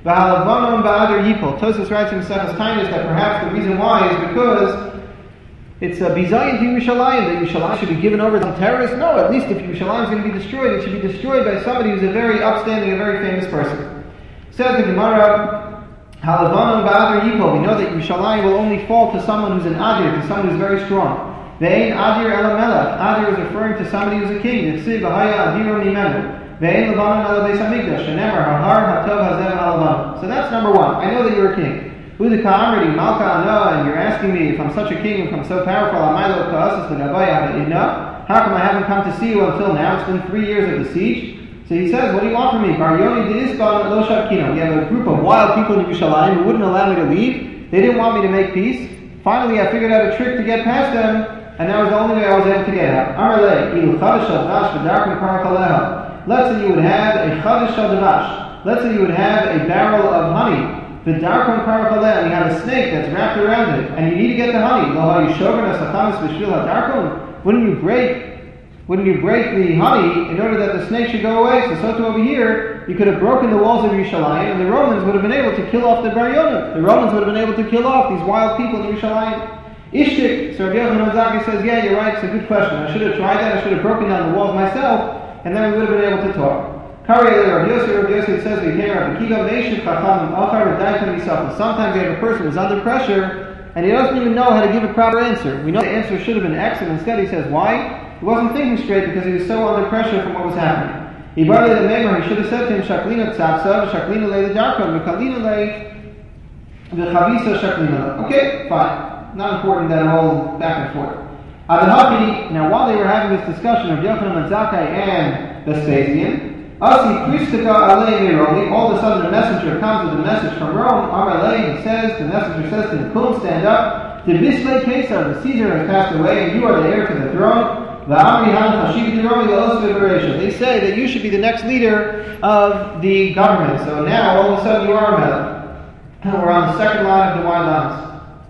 Tosfos writes in Maseches Taanis that perhaps the reason why is because it's a bizayin to Yerushalayim, that Yerushalayim should be given over to terrorists. No, at least if Yerushalayim is going to be destroyed, it should be destroyed by somebody who's a very upstanding, a very famous person. Says the Gemara, Halavanon ba'adir yipol. We know that Yerushalayim will only fall to someone who's an adir, to someone who's very strong. Ve'ein adir el melech. Adir is referring to somebody who's a king. Yitzib v'haya adiro mimenu. So that's number one. I know that you're a king. And you're asking me if I'm such a king, if I'm so powerful, how come I haven't come to see you until now? It's been three years of the siege. So he says, what do you want from me? You have a group of wild people in Yerushalayim who wouldn't allow me to leave. They didn't want me to make peace. Finally, I figured out a trick to get past them, and that was the only way I was able to get out. Let's say you would have a chadash shadavash. Let's say you would have a barrel of honey. The darkon karachaleh, and you have a snake that's wrapped around it, and you need to get the honey. Wouldn't you break? Wouldn't you break the honey in order that the snake should go away? So, so too over here, you could have broken the walls of Yerushalayim, and the Romans would have been able to kill off the Baryonim. The Romans would have been able to kill off these wild people in Yerushalayim. Ishtik, so Rabbi Yochanan Zakkai says, yeah, you're right, it's a good question. I should have tried that, I should have broken down the walls myself, and then we would have been able to talk. Kari Rabbi Yosef, Rabbi Yosef says, sometimes you have a person who's under pressure, and he doesn't even know how to give a proper answer. We know the answer should have been X, and instead he says, why? He wasn't thinking straight because he was so under pressure from what was happening. He barely the memory, he should have said to him, Shaklina tzapsa, Shaklina le the darkon, Mekalina le the chavisa Shaklina. Okay, fine. Not important that whole back and forth. Adhapi, now while they were having this discussion of Yochanan ben Zakkai and Vespasian, Asi Christika alei Rome, all of a sudden the messenger comes with a message from Rome. Amar lei, he says, the messenger says to him, Kum, stand up. The Bislei Caesar, the Caesar has passed away, and you are the heir to the throne. They say that you should be the next leader of the government. So now, all of a sudden, you are a melech. We're on the second line of the wide lines.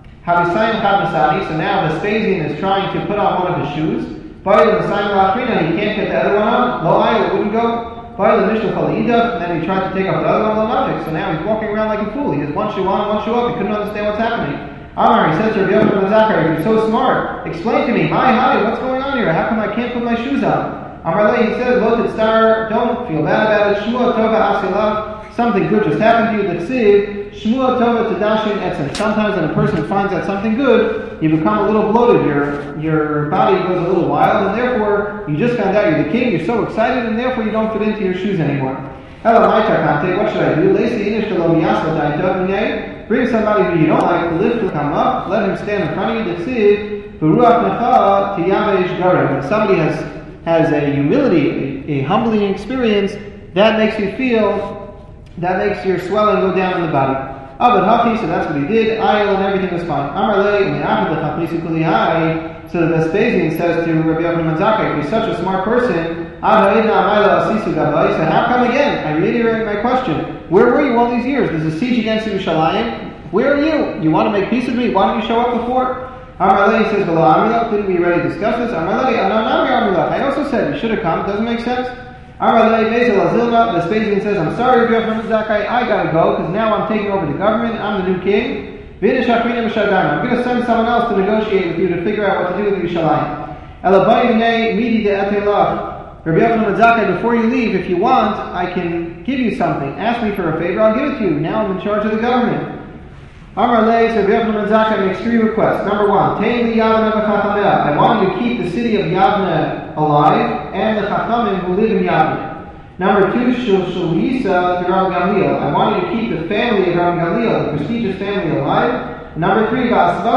So now Vespasian is trying to put on one of his shoes. He can't get the other one on. Lo it wouldn't go. And then he tried to take off the other one. So now he's walking around like a fool. He has one shoe on, one shoe off. He couldn't understand what's happening. Amar, he says to Rabbi Yochanan ben Zakkai, if you're so smart, explain to me, my honey, what's going on here? How come I can't put my shoes on? Amar lei, he says, Lo titzar, don't feel bad about it. Shmua tova asilav, something good just happened to you. The ksiv, shmua tova tadashin etzem. Sometimes when a person finds out something good, you become a little bloated. Your your body goes a little wild, and therefore you just found out you're the king. You're so excited, and therefore you don't fit into your shoes anymore. Hello, my takante, what should I do? Lesi inish shalom yasla daita. Bring somebody who you don't like to lift to come up, let him stand in front of you. When somebody has has a humility, a, a humbling experience, that makes you feel, that makes your swelling go down in the body. Abed Hafi, so that's what he did. Ayel and everything was fine. So the Vespasian says to Rabbi Yochanan ben Zakkai, if you're such a smart person, so how come again? I reiterate my question. Where were you all these years? There's a siege against Yerushalayim. Where are you? You want to make peace with me? Why didn't you show up before? Amalei says, didn't we already discuss this? I also said you should have come. It doesn't make sense. Vespasian says, I'm sorry, Rabbi Yochanan ben Zakkai, I gotta go because now I'm taking over the government. I'm the new king. I'm going to send someone else to negotiate with you to figure out what to do with Yerushalayim. Rabbi Yochanan ben Zakkai, before you leave, if you want, I can give you something. Ask me for a favor, I'll give it to you. Now I'm in charge of the government. Amar Lei, so Rabbi Yochanan ben Zakkai makes three requests. Number one, I want you to keep the city of Yavne alive and the Chachamim who live in Yavne. Number two, Shulisa Rabbi Gamliel. I want you to keep the family of Rabbi Gamliel, the prestigious family, alive. Number three,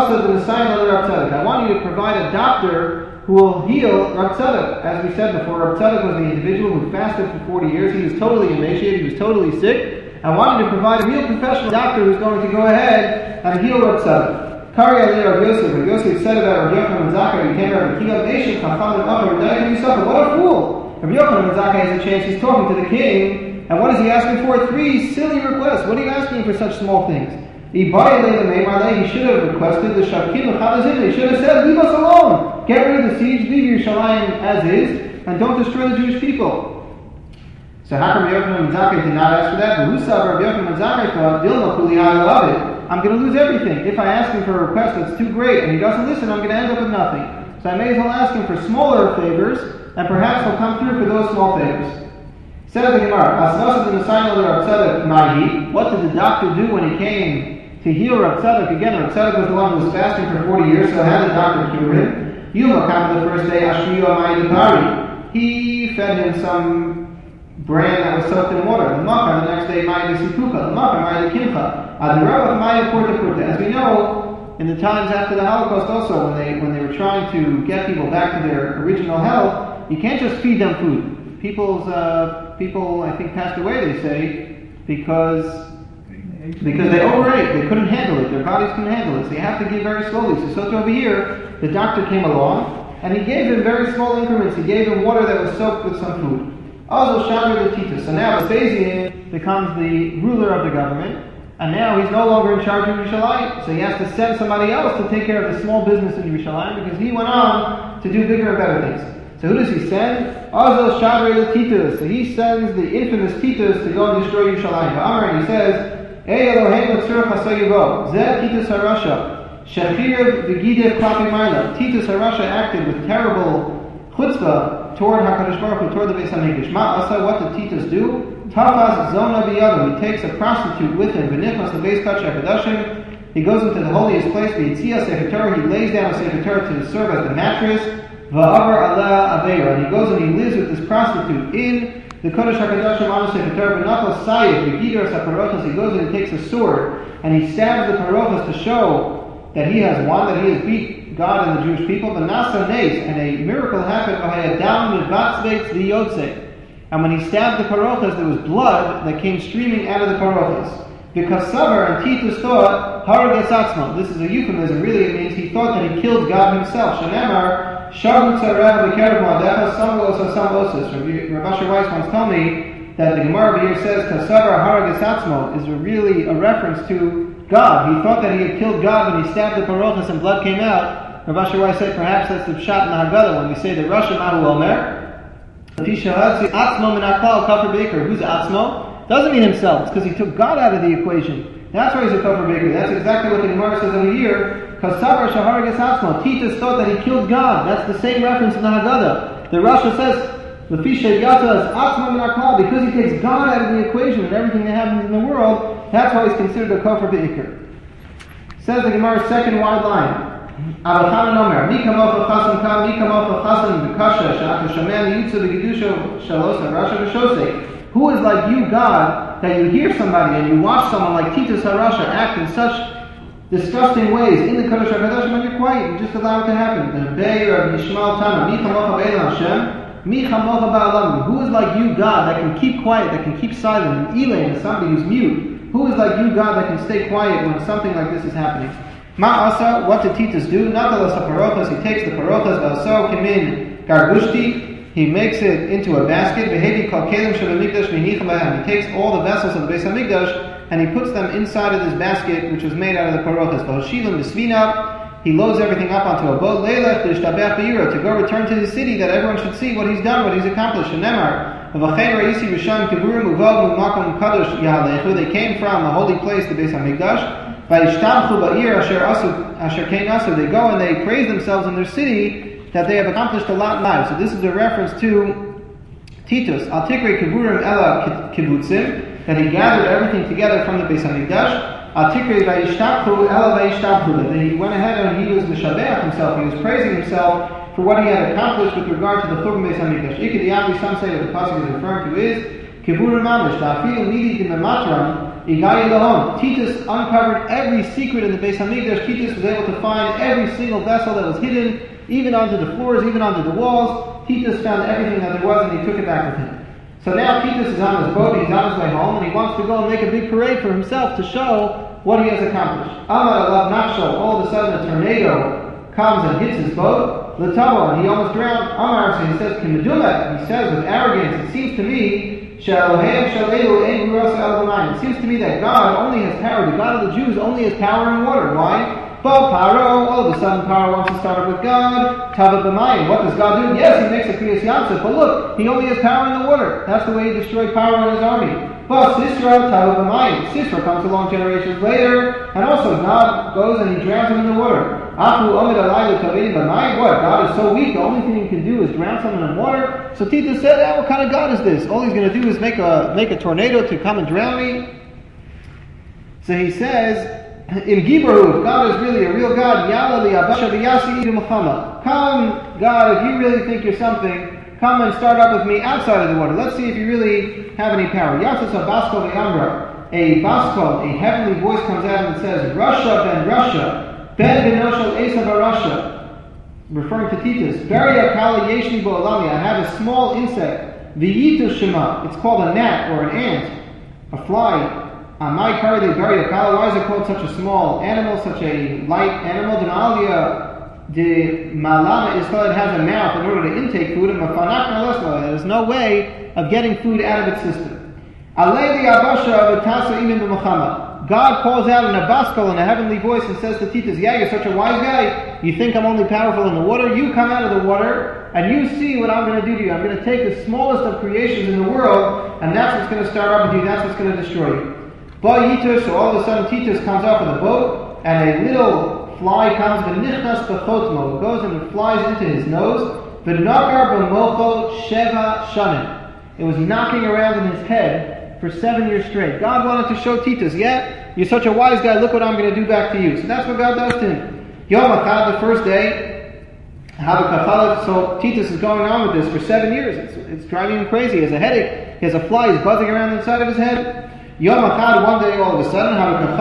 I want you to provide a doctor who will heal Rav Tzadok. As we said before, Rav Tzadok was the individual who fasted for forty years. He was totally emaciated. He was totally sick. I wanted to provide a real professional doctor who's going to go ahead and heal Rav Tzadok. Kari alei Rav Yosef. Rav Yosef said about Rabbi Yochanan ben Zakkai, he came out of Kigav Nation, Chacham and Achar, what a fool! Rabbi Yochanan ben Zakkai has a chance. He's talking to the king, and what is he asking for? Three silly requests. What are you asking for such small things? He should have requested the Shavkin L'Chadazim. He should have said, leave us alone. Get rid of the siege, leave Yerushalayim as is, and don't destroy the Jewish people. So how come Rabbi Yochanan ben Zakkai did not ask for that? But who saw Rabbi Yochanan ben Zakkai thought, Dilma Kuli, I love it. I'm going to lose everything. If I ask him for a request that's too great and he doesn't listen, I'm going to end up with nothing. So I may as well ask him for smaller favors, and perhaps he'll come through for those small favors. Says the Gemara, what did the doctor do when he came to heal Rav Tzadok? Again, Rav Tzadok was the one who was fasting for forty years, so how did the doctor cure him? Yuma came the first day, Ashriyo Amayim Dipari. He fed him some bran that was soaked in water. The next day, Mayim Sipuka. The Mayim Kimcha. As we know, in the times after the Holocaust also, when they when they were trying to get people back to their original health, you can't just feed them food. People's uh, people, I think, passed away, they say, because because they overate. They couldn't handle it. Their bodies couldn't handle it. So you have to give very slowly. So, so over here, the doctor came along, and he gave him very small increments. He gave him water that was soaked with some food. Also, Shamir the Tita. So now Vespasian becomes the ruler of the government, and now he's no longer in charge of Yerushalayim. So he has to send somebody else to take care of the small business in Yerushalayim, because he went on to do bigger and better things. So who does he send? Azal Shadrei Titus. So he sends the infamous Titus to go and destroy Yerushalayim. Amar, and he says, Ey Eloheinu tzurach hasayivo. Zeh Titus HaRasha. Shechir v'gidev klapi mayla. Titus HaRasha acted with terrible chutzpah toward HaKadosh Baruch Hu, toward the Beis HaMikdash. Ma asa, what did Titus do? Tafaz zona biyadu. He takes a prostitute with him. V'nichmas lebeis kach HaKadoshim. He goes into the holiest place. V'yitzia Sefer Torah. He lays down a Sefer Torah to serve as the mattress. V'avar ala aveira. And he goes and he lives with this prostitute in the Kodesh HaKadoshim on the Sefer Torah. V'nachal sayif v'gider saparochas. He goes and he takes a sword and he stabs the parochas to show that he has won, that he has beat God and the Jewish people. V'nasa nes. And a miracle happened. V'hayadam mivatzveitz liyotze. And when he stabbed the parochas, there was blood that came streaming out of the parochas. Because Savar and Titus thought, Haragetz Atzmo. This is a euphemism. Really, it means he thought that he killed God himself. Shanemar, Shavu Tzareh B'Kereb Mo'adecha Samlos HaSamosis. Rav Asher Weiss once told me that the Gemara over here says, Kasavar Haragetz Atzmo is really a reference to God. He thought that he had killed God when he stabbed the parochas and blood came out. Rav Asher Weiss said, perhaps that's the pshat in the Haggadah when we say the Rasha Mahu Omer. Atzmo min Aklal Kafir Baker. Who's Atzmo? Doesn't mean himself. It's because he took God out of the equation. That's why he's a kafir baker. That's exactly what the Gemara says over here. Because Savar Shaharages Atzmo. Titus thought that he killed God. That's the same reference in the Haggadah. The Rasha says, Lefisha Yata is Atzmo min Aklal. Because he takes God out of the equation and everything that happens in the world, that's why he's considered a kafir baker. Says the Gemara's second wide line. Avachan Omer, Mi kamocha chasam kam, Mi kamocha chasam b'kasha, she'ata shaman yitzu v'gedusha shalos ha'rasha v'shosei. Who is like you, God, that you hear somebody and you watch someone like Titus HaRasha act in such disgusting ways in the Kodesh HaKadoshim and you're quiet, you just allow it to happen. The Be'er of Yishmael Tana, Mi chamocha be'elam Hashem, Mi chamocha ba'alam. Who is like you, God, that can keep quiet, that can keep silent? And Elaine is somebody who's mute. Who is like you, God, that can stay quiet when something like this is happening? Ma asa, what did Titus do? Natalas ha-parochas, he takes the parochas, v'aso kimin gargushti, he makes it into a basket. He takes all the vessels of the Beis Hamikdash and he puts them inside of this basket, which was made out of the parochas. He loads everything up onto a boat to go return to the city, that everyone should see what he's done, what he's accomplished. They came from the holy place, the Beis Hamikdash. They go and they praise themselves in their city that they have accomplished a lot in life. So this is a reference to Titus. Al tikre kivurim ela kibutzim, that he gathered everything together from the Beis Hamikdash. Al tikre vayishtabchu ela vayishtabchu, that he went ahead and he was meshabeach himself. He was praising himself for what he had accomplished with regard to the Churban Beis Hamikdash. Ikadiyabli, some say what the pasuk is referring to is kivurim mamish ta'afilu nidi dimematram igayi lahon. Titus uncovered every secret in the Beis Hamikdash. Titus was able to find every single vessel that was hidden, even onto the floors, even onto the walls. Titus found everything that there was and he took it back with him. So now Titus is on his boat, he's on his way home, and he wants to go and make a big parade for himself to show what he has accomplished. Amar alav nafsho, all of a sudden a tornado comes and hits his boat, l'tavo, and he almost drowned. Amar, so he says, Kimedula, he says with arrogance, it seems to me, She'elohem she'elelu ein ruasa el b'mayim. It seems to me that God only has power, the God of the Jews only has power in water. Why? But Paro, all of a sudden Paro wants to start up with God. Tava b'mayim. What does God do? Yes, he makes a Kriyas Yamsuf, but look, he only has power in the water. That's the way he destroyed Paro and his army. But Sisra, Tava b'mayim. Sisra comes along generations later, and also God goes and he drowns him in the water. Afu omid alaylu tavim b'mayim. What? God is so weak, the only thing he can do is drown someone in water. So Titus said, ah, what kind of God is this? All he's going to do is make a make a tornado to come and drown me. So he says, in Gibru, if God is really a real God, Yala li abasha v'yasi idu Muhammad. Come, God, if you really think you're something, come and start up with me outside of the water. Let's see if you really have any power. Yasas a basko v'yamra. A basko, a heavenly voice comes out and says, Russia ben Russia, ben benoshel esav Russia, referring to Titus. Beria kala yeshni bo'olami. I have a small insect, v'yitu shema. It's called a gnat or an ant, a fly. My kari de Beria kala. Why is it called such a small animal, such a light animal? Denalia de malama is called it has a mouth in order to intake food, and mafanak nalesla. There's no way of getting food out of its system. Alei the abasha of tasa imin b'machama. God calls out in a baskol, in a heavenly voice, and says to Titus, yeah, you're such a wise guy. You think I'm only powerful in the water? You come out of the water, and you see what I'm going to do to you. I'm going to take the smallest of creations in the world, and that's what's going to start up with you. That's what's going to destroy you. Ba Yitus, so all of a sudden Titus comes off of the boat, and a little fly comes, v'nichnas b'chotmo. It goes and it flies into his nose. V'nakar b'mocho sheva shanim. It was knocking around in his head for seven years straight. God wanted to show Titus, yeah, you're such a wise guy, look what I'm going to do back to you. So that's what God does to him. Yom Echad, the first day, so Titus is going on with this for seven years. It's, it's driving him crazy. He has a headache. He has a fly. He's buzzing around inside of his head. Yom Echad, one day, all of a sudden,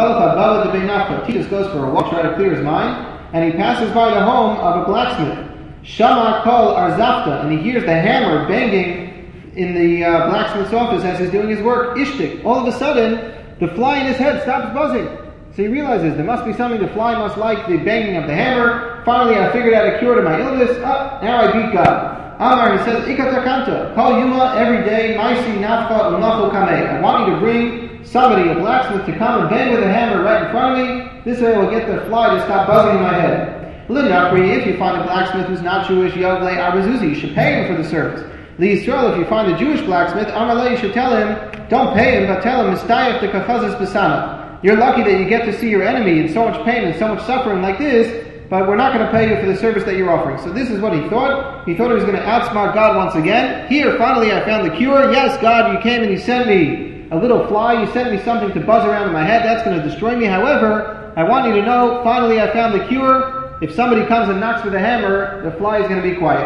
Titus goes for a walk, try to clear his mind, and he passes by the home of a blacksmith. Shama kol arzafta, and he hears the hammer banging in the uh, blacksmith's office as he's doing his work. Ishtik. All of a sudden, the fly in his head stops buzzing. So he realizes there must be something the fly must like, the banging of the hammer. Finally, I figured out a cure to my illness. Ah, now I beat God. Amar, he says, Ikatakanta, call Yuma every day, Maisi nafka unafu kameh. I want you to bring somebody, a blacksmith, to come and bang with a hammer right in front of me. This way I will get the fly to stop buzzing in my head. If you find a blacksmith who's not Jewish, Yovle Arbazuzi, you should pay him for the service. The Yisrael, if you find a Jewish blacksmith, Amalei, you should tell him, don't pay him, but tell him, Mistayef de kafazis besana. You're lucky that you get to see your enemy in so much pain and so much suffering like this, but we're not going to pay you for the service that you're offering. So this is what he thought. He thought he was going to outsmart God once again. Here, finally, I found the cure. Yes, God, you came and you sent me a little fly. You sent me something to buzz around in my head. That's going to destroy me. However, I want you to know, finally, I found the cure. If somebody comes and knocks with a hammer, the fly is going to be quiet.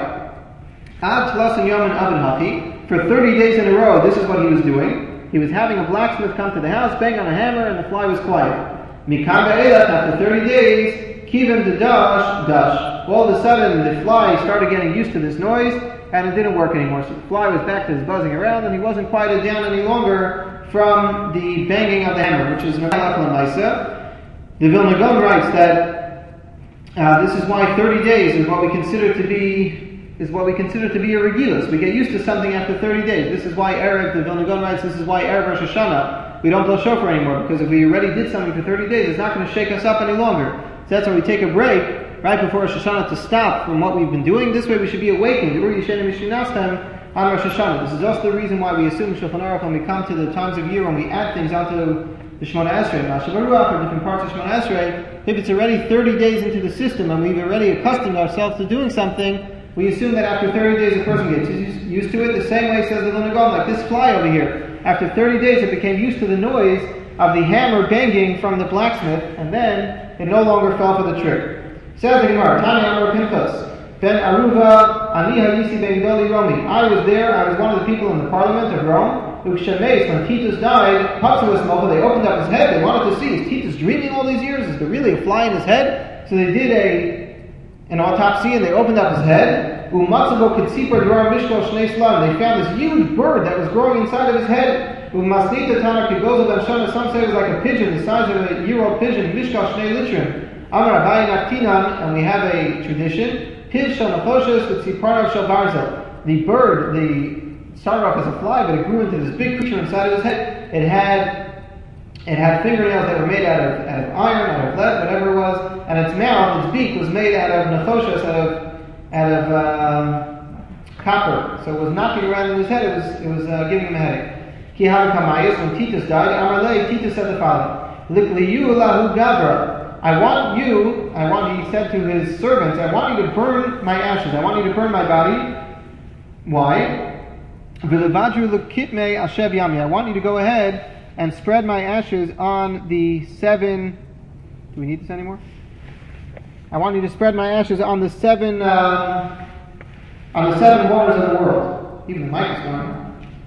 Ad tlas and yom and oven hachi. For thirty days in a row, this is what he was doing. He was having a blacksmith come to the house, bang on a hammer, and the fly was quiet. Mikam be'elat, after thirty days, kivim de dash, dash. All of a sudden, the fly started getting used to this noise, and it didn't work anymore. So the fly was back to his buzzing around, and he wasn't quieted down any longer from the banging of the hammer, which is Mekalach Lamaisa. The Vilna Gaon writes that Uh, this is why thirty days is what we consider to be is what we consider to be a regilus. We get used to something after thirty days. This is why Erev, the Vilna Gaon writes, this is why Erev Rosh Hashanah, we don't blow shofar anymore, because if we already did something for thirty days, it's not going to shake us up any longer. So that's why we take a break right before Rosh Hashanah to stop from what we've been doing. This way we should be awakened. Uri Yishen Mishinastem on Rosh Hashanah. This is also the reason why we assume Shulchan Aruch when we come to the times of year when we add things onto the Shemona Esrei, Mashav Haruach, or different parts of Shemona Esrei. If it's already thirty days into the system and we've already accustomed ourselves to doing something, we assume that after thirty days a person gets used to it. The same way says the Vilna Gaon, like this fly over here. After thirty days it became used to the noise of the hammer banging from the blacksmith, and then it no longer fell for the trick. Says the Gemara, Tani Amar Pinchas, Ben Aruva, Ani Hayisi Ben Goli Romi. I was there, I was one of the people in the parliament of Rome. Ukshameis, when Titus died, Patsuas Mocha, they opened up his head, they wanted to see, is Titus dreaming all these years? Is there really a fly in his head? So they did a an autopsy and they opened up his head. Umatzavo Kitsipar Drar Mishko Shnei Slam. They found this huge bird that was growing inside of his head. Umasnita Tana Kigozo Ben Shana, some say it was like a pigeon, the size of a year-old pigeon, Mishko Shnei Litrim. Amar Abayin Aktinan, and we have a tradition. Piv Shanachoshes with Siparnav Shal Barzel. The bird, the started off as a fly, but it grew into this big creature inside of his head. It had it had fingernails that were made out of out of iron, out of lead, whatever it was, and its mouth, its beak, was made out of nechoshes, out of out of um, copper. So it was knocking around in his head. It was it was uh, giving him a headache. Ki Kamayas, when Titus died, Amarle, Titus said the following: Likliyu lahu gavra. I want you. I want. He said to his servants, I want you to burn my ashes. I want you to burn my body. Why? I want you to go ahead and spread my ashes on the seven. Do we need this anymore? I want you to spread my ashes on the seven uh, on the seven waters of the world. Even the mic is going.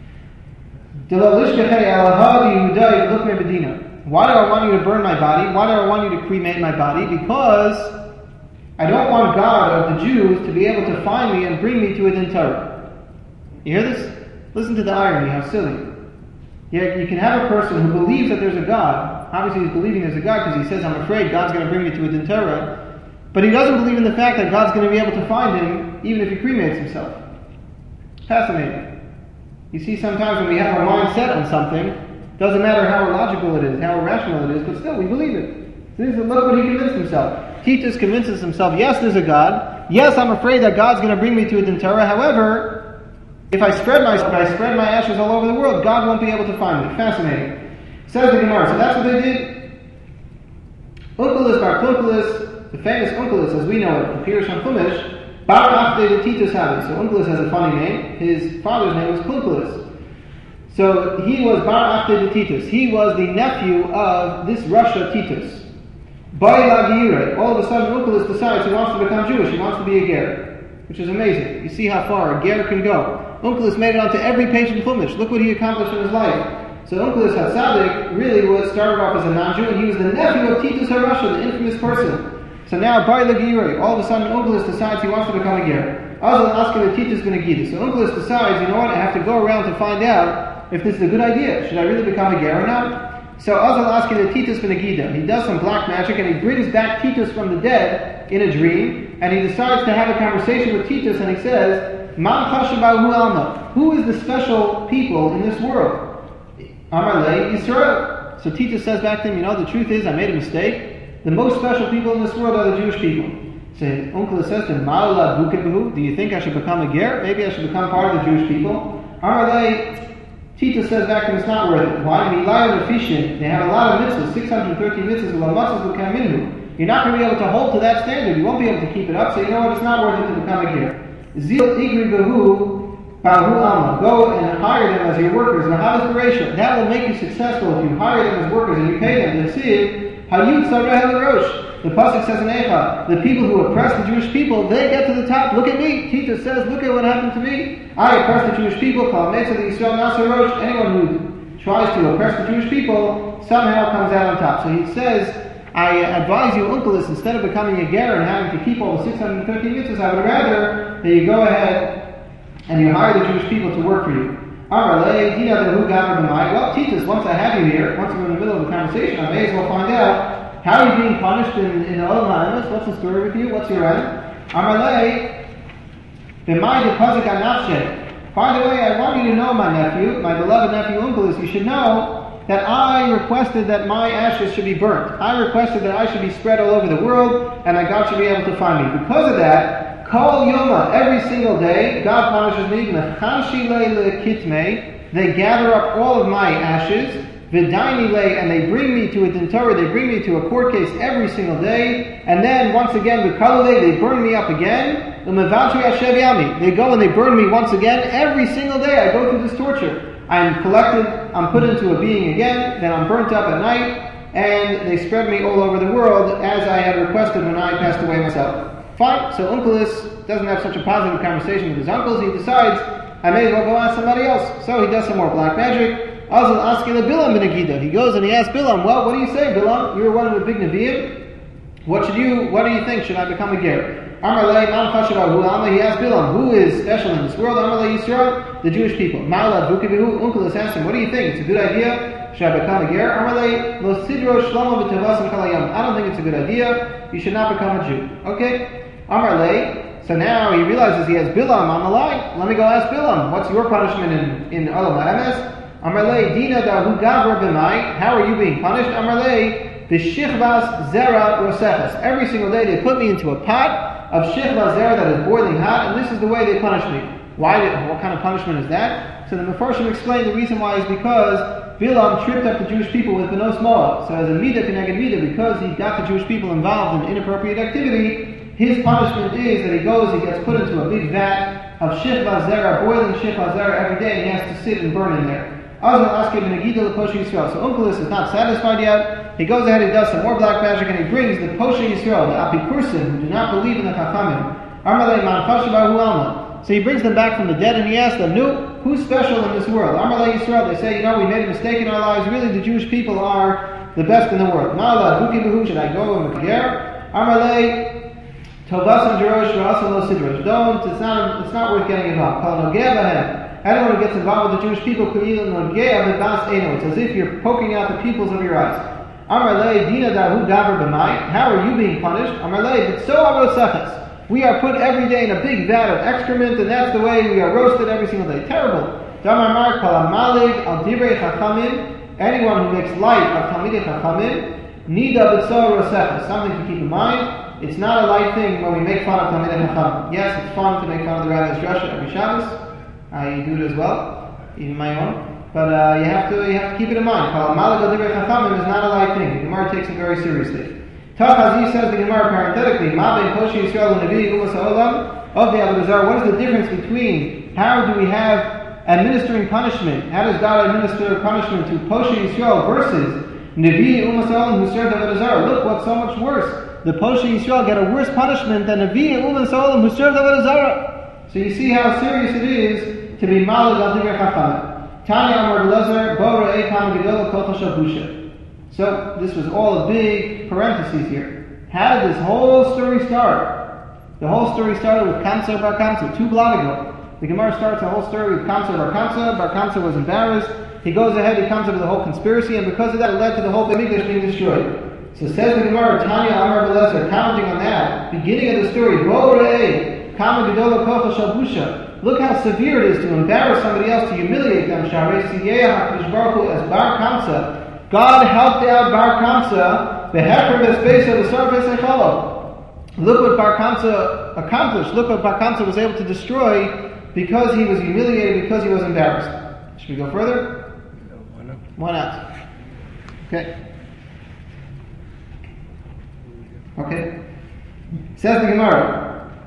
Why do I want you to burn my body? Why do I want you to cremate my body? Because I don't want God of the Jews to be able to find me and bring me to a din Torah. You hear this? Listen to the irony, how silly. Yeah, you can have a person who believes that there's a God. Obviously he's believing there's a God because he says, I'm afraid God's going to bring me to a din Torah. But he doesn't believe in the fact that God's going to be able to find him even if he cremates himself. Fascinating. You see, sometimes when we have our mind set on something, Doesn't matter how illogical it is, how irrational it is, but still we believe it. So this is, look what he convinced himself. Titus convinces himself, yes, there's a God. Yes, I'm afraid that God's going to bring me to a din Torah. However, if I spread my if I spread my ashes all over the world, God won't be able to find me. Fascinating. Says the Gemara. So that's what they did. Onkelos bar Klonkelos, the famous Onkelos, as we know it, appears on Chumash. Bar Afde de Titus Havi. So Onkelos has a funny name. His father's name was Klonkelos. So he was Bar Afde de Titus. He was the nephew of this Russia Titus. By Lagiyure, all of a sudden Onkelos decides he wants to become Jewish. He wants to be a ger, which is amazing. You see how far a ger can go. Onkelos made it onto every page in Chumash. Look what he accomplished in his life. So Onkelos HaTzadik really was started off as a non-Jew, and he was the nephew of Titus HaRasha, the infamous person. So now, by Lagiyure, all of a sudden Onkelos decides he wants to become a ger. Azal asking the Titus ben Agida. So Onkelos decides, you know what, I have to go around to find out if this is a good idea. Should I really become a ger or not? So Azal asking the Titus ben Agida. He does some black magic and he brings back Titus from the dead in a dream, and he decides to have a conversation with Titus, and he says, Man chashabahu alma. Who is the special people in this world? Amarle Yisrael. So Titus says back to him, you know, the truth is I made a mistake. The most special people in this world are the Jewish people. So Onkelos says to him, Ma'ala bukebehu. Do you think I should become a ger? Maybe I should become part of the Jewish people? Amarle Titus says back to him, it's not worth it. Why? They have a lot of mitzvahs, six hundred thirteen mitzvahs. You're not going to be able to hold to that standard. You won't be able to keep it up. So you know what? It's not worth it to become a ger. Zil igri behu bahu alma. Go and hire them as your workers. Now, how is the ratio? That will make you successful if you hire them as workers and you pay them. They see hayut sareh rosh. The pasuk says in Eicha, the people who oppress the Jewish people, they get to the top. Look at me. Titus says, look at what happened to me. I oppress the Jewish people. Anyone who tries to oppress the Jewish people somehow comes out on top. So he says, I advise you, Onkelos, instead of becoming a ger and having to keep all the six hundred thirteen mitzvahs, I would rather that you go ahead and you hire the Jewish people to work for you. Well, Titus, once I have you here, once we're in the middle of the conversation, I may as well find out, how are you being punished in, in the Olam HaEmes? What's the story with you? What's your end? Amarle, b'mai depazik anafshe. By the way, I want you to know, my nephew, my beloved nephew Onkelos, you should know that I requested that my ashes should be burnt. I requested that I should be spread all over the world, and that God should be able to find me. Because of that, kol yoma, every single day, God punishes me. Mechanshi le kitmei. They gather up all of my ashes. V'daini le, and they bring me to a din Torah, they bring me to a court case every single day, and then once again, v'kalule, they burn me up again. U'mevatri ashev yami. They go and they burn me once again every single day. I go through this torture. I'm collected, I'm put into a being again, then I'm burnt up at night, and they spread me all over the world as I had requested when I passed away myself. Fine, so Onkelos doesn't have such a positive conversation with his uncles. He decides, I may as well go ask somebody else. So he does some more black magic. Azal asking the Bilam ben Agida. He goes and he asks Bilam, well, what do you say, Bilam? You're one of the big Nevi'im. What should you, what do you think? Should I become a ger? Amarle, man chashabahu alma. He asked Bilam, who is special in this world? Amarle Yisrael, the Jewish people. Ma'ala bukebehu. Onkelos asked him, what do you think? It's a good idea. Should I become a ger? Amarle, lo sidro shlomo v'tavasam kalayam. I don't think it's a good idea. You should not become a Jew. Okay? Amarle, so now he realizes he has Bilam on the line. Let me go ask Bilam, what's your punishment in, in Olam HaEmes? Amarle, dina dahu gavra b'mai. How are you being punished? Amarle, b'shichvas zera roseches. Every single day they put me into a pot of shichvas zera that is boiling hot, and this is the way they punish me. Why? Did, what kind of punishment is that? So the Mefarshim explained the reason why is because Bilam tripped up the Jewish people with Benos Moab. So as a midah keneged midah, because he got the Jewish people involved in inappropriate activity, his punishment is that he goes, he gets put into a big vat of shichvas zera, boiling shichvas zera every day, and he has to sit and burn in there. Azal asking ben Agida le Poshe Yisrael. So Onkelos is not satisfied yet. He goes ahead, he does some more black magic, and he brings the Poshe Yisrael, the Apikursim, who do not believe in the Chachamim. Amarle man chashabahu alma. So he brings them back from the dead, and he asks them, "No, who's special in this world?" Amarle Yisrael. They say, "You know, we made a mistake in our lives. Really, the Jewish people are the best in the world." Ma'ala bukebehu. Should I go and ger? Amarle tovasam jerosh v'asam lo sidrosh. Don't. It's not. It's not worth getting involved. Kol nogeh bahem. Anyone who gets involved with the Jewish people, it's as if you're poking out the pupils of your eyes. Amarle dina dahu davar b'mai. How are you being punished? Amarle but so avosachas. We are put every day in a big vat of excrement, and that's the way we are roasted every single day. Terrible. Damar mark pala malig al divrei chachamim anyone who makes light of Talmidei Chachamim, nida b'tzor rosecha, something to keep in mind. It's not a light thing when we make fun of Talmidei Chachamim. Yes, it's fun to make fun of the Rabbi's drasha every Shabbos. I do it as well, even my own. But uh, you have to you have to keep it in mind. Malag al-divrei Chachamim is not a light thing. The Gemara takes it very seriously. Tachazi says the Gemara parenthetically, Ma ben Poshi Yisrael u'Nevi u'Mas ha'olam of the Avodah Zarah. What is the difference between how do we have administering punishment? How does God administer punishment to Poshi Yisrael versus Nevi u'Mas ha'olam who served Avodah Zarah? Look, what's so much worse? The Poshi Yisrael get a worse punishment than Nevi u'Mas ha'olam who served Avodah Zarah. So you see how serious it is to be Malag al-divrei Chachamim. Tanya Amar Lezer Bo Re'ei Kama Gedola Kol Chashav Busha. So this was all a big parentheses here. How did this whole story start? The whole story started with Kamsa Bar Kamsa, two blot ago. The Gemara starts the whole story with Kamsa Bar Kamsa. Bar Kamsa was embarrassed. He goes ahead, he comes up with the whole conspiracy, and because of that, it led to the whole Beit Mikdash being destroyed. So says the Gemara, Tanya Amar Lezer, commenting on that, beginning of the story, Bo Re'ei Kama Gedola Kol Chashav Busha. Look how severe it is to embarrass somebody else, to humiliate them. Sharei Siyeh HaKadosh Baruch Hu as Bar Kamsa. God helped out Bar Kamsa. Behefer B'Speisa B'Sar B'Seichalo. Look what Bar Kamsa accomplished. Look what Bar Kamsa was able to destroy because he was humiliated, because he was embarrassed. Should we go further? No, why not? Why not? Okay. Okay. Says the Gemara.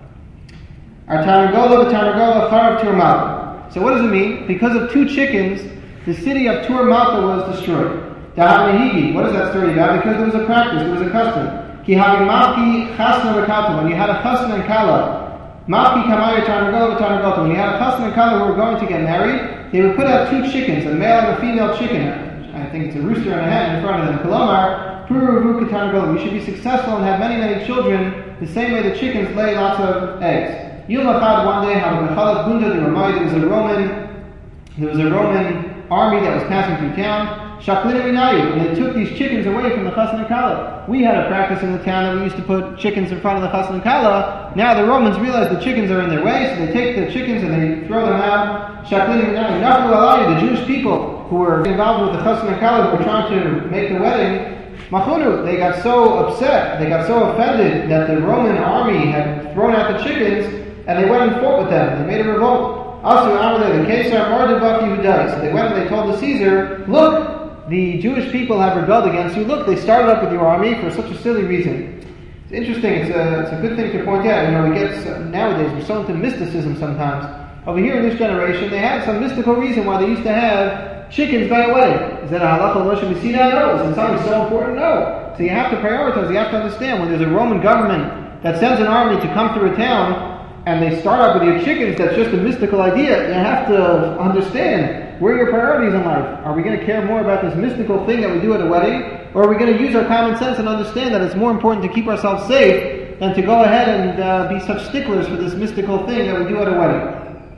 Our Tarnagola, the Tarnagola, Charav Tur Malka. So what does it mean? Because of two chickens, the city of Tur Malka was destroyed. Dahavnehigi. What is that story about? Because there was a practice, there was a custom. Ki Malki Chasna Rekata. When you had a Chasna and Kala, Malki Kamaya Tarnagola, Tarnagota. When you had a Chasna and Kala who were going to get married, they would put out two chickens, a male and a female chicken. I think it's a rooster and a hen in front of them. Kalomar, Puru Tarnagola. We should be successful and have many, many children the same way the chickens lay lots of eggs. Yom Echad, one day, Havachalav Gunda, there was a Roman, there was a Roman army that was passing through town. Shaklin Minayu, and they took these chickens away from the Chassan and Kala. We had a practice in the town that we used to put chickens in front of the Chassan and Kala. Now the Romans realize the chickens are in their way, so they take the chickens and they throw them out. Shaklin Minayu, Naflu Alayu, the Jewish people who were involved with the Chassan and Kala, who were trying to make the wedding, Machunu, they got so upset, they got so offended that the Roman army had thrown out the chickens. And they went and fought with them. They made a revolt. Also, Amalek, the Caesar, Mardabaki, who died. So they went and they told the Caesar, look, the Jewish people have rebelled against you. Look, they started up with your army for such a silly reason. It's interesting. It's a, it's a good thing to point out. You know, we get, nowadays, we're so into mysticism sometimes. Over here in this generation, they had some mystical reason why they used to have chickens by a wedding. Is that a halacha Rosh Hashanah? No. Is it something so important? No. So you have to prioritize. You have to understand when there's a Roman government that sends an army to come through a town, and they start up with your chickens, that's just a mystical idea. You have to understand, where are your priorities in life? Are we going to care more about this mystical thing that we do at a wedding? Or are we going to use our common sense and understand that it's more important to keep ourselves safe than to go ahead and uh, be such sticklers for this mystical thing that we do at a wedding?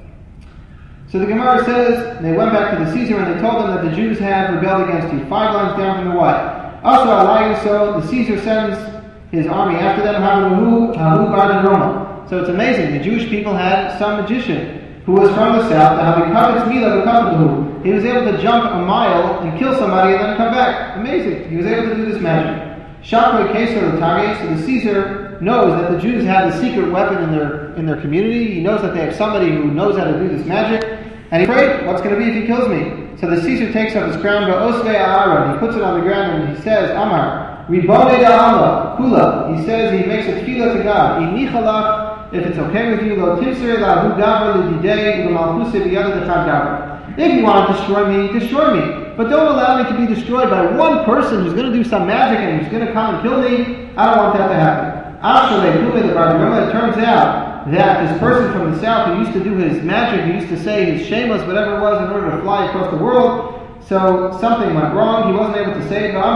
So the Gemara says, they went back to the Caesar and they told them that the Jews have rebelled against you. Five lines down from the what? Also, Alayu, so the Caesar sends his army after them, Havu, Havu, Bardan, Roma. So it's amazing. The Jewish people had some magician who was from the south. He was able to jump a mile and kill somebody and then come back. Amazing. He was able to do this magic. So the Caesar knows that the Jews have a secret weapon in their in their community. He knows that they have somebody who knows how to do this magic. And he's afraid, what's going to be if he kills me? So the Caesar takes up his crown, and he puts it on the ground and he says, Amar, Ribone da'Allah, Kula. He says, he makes a tefillah to God. Inichalach, if it's okay with you, lo timser lahu gavra lididei u'malchuse b'yada dechad gavra. If you want to destroy me, destroy me. But don't allow me to be destroyed by one person who's going to do some magic and who's going to come and kill me. I don't want that to happen. It turns out that this person from the south who used to do his magic, he used to say his shameless, whatever it was, in order to fly across the world. So something went wrong. He wasn't able to say it.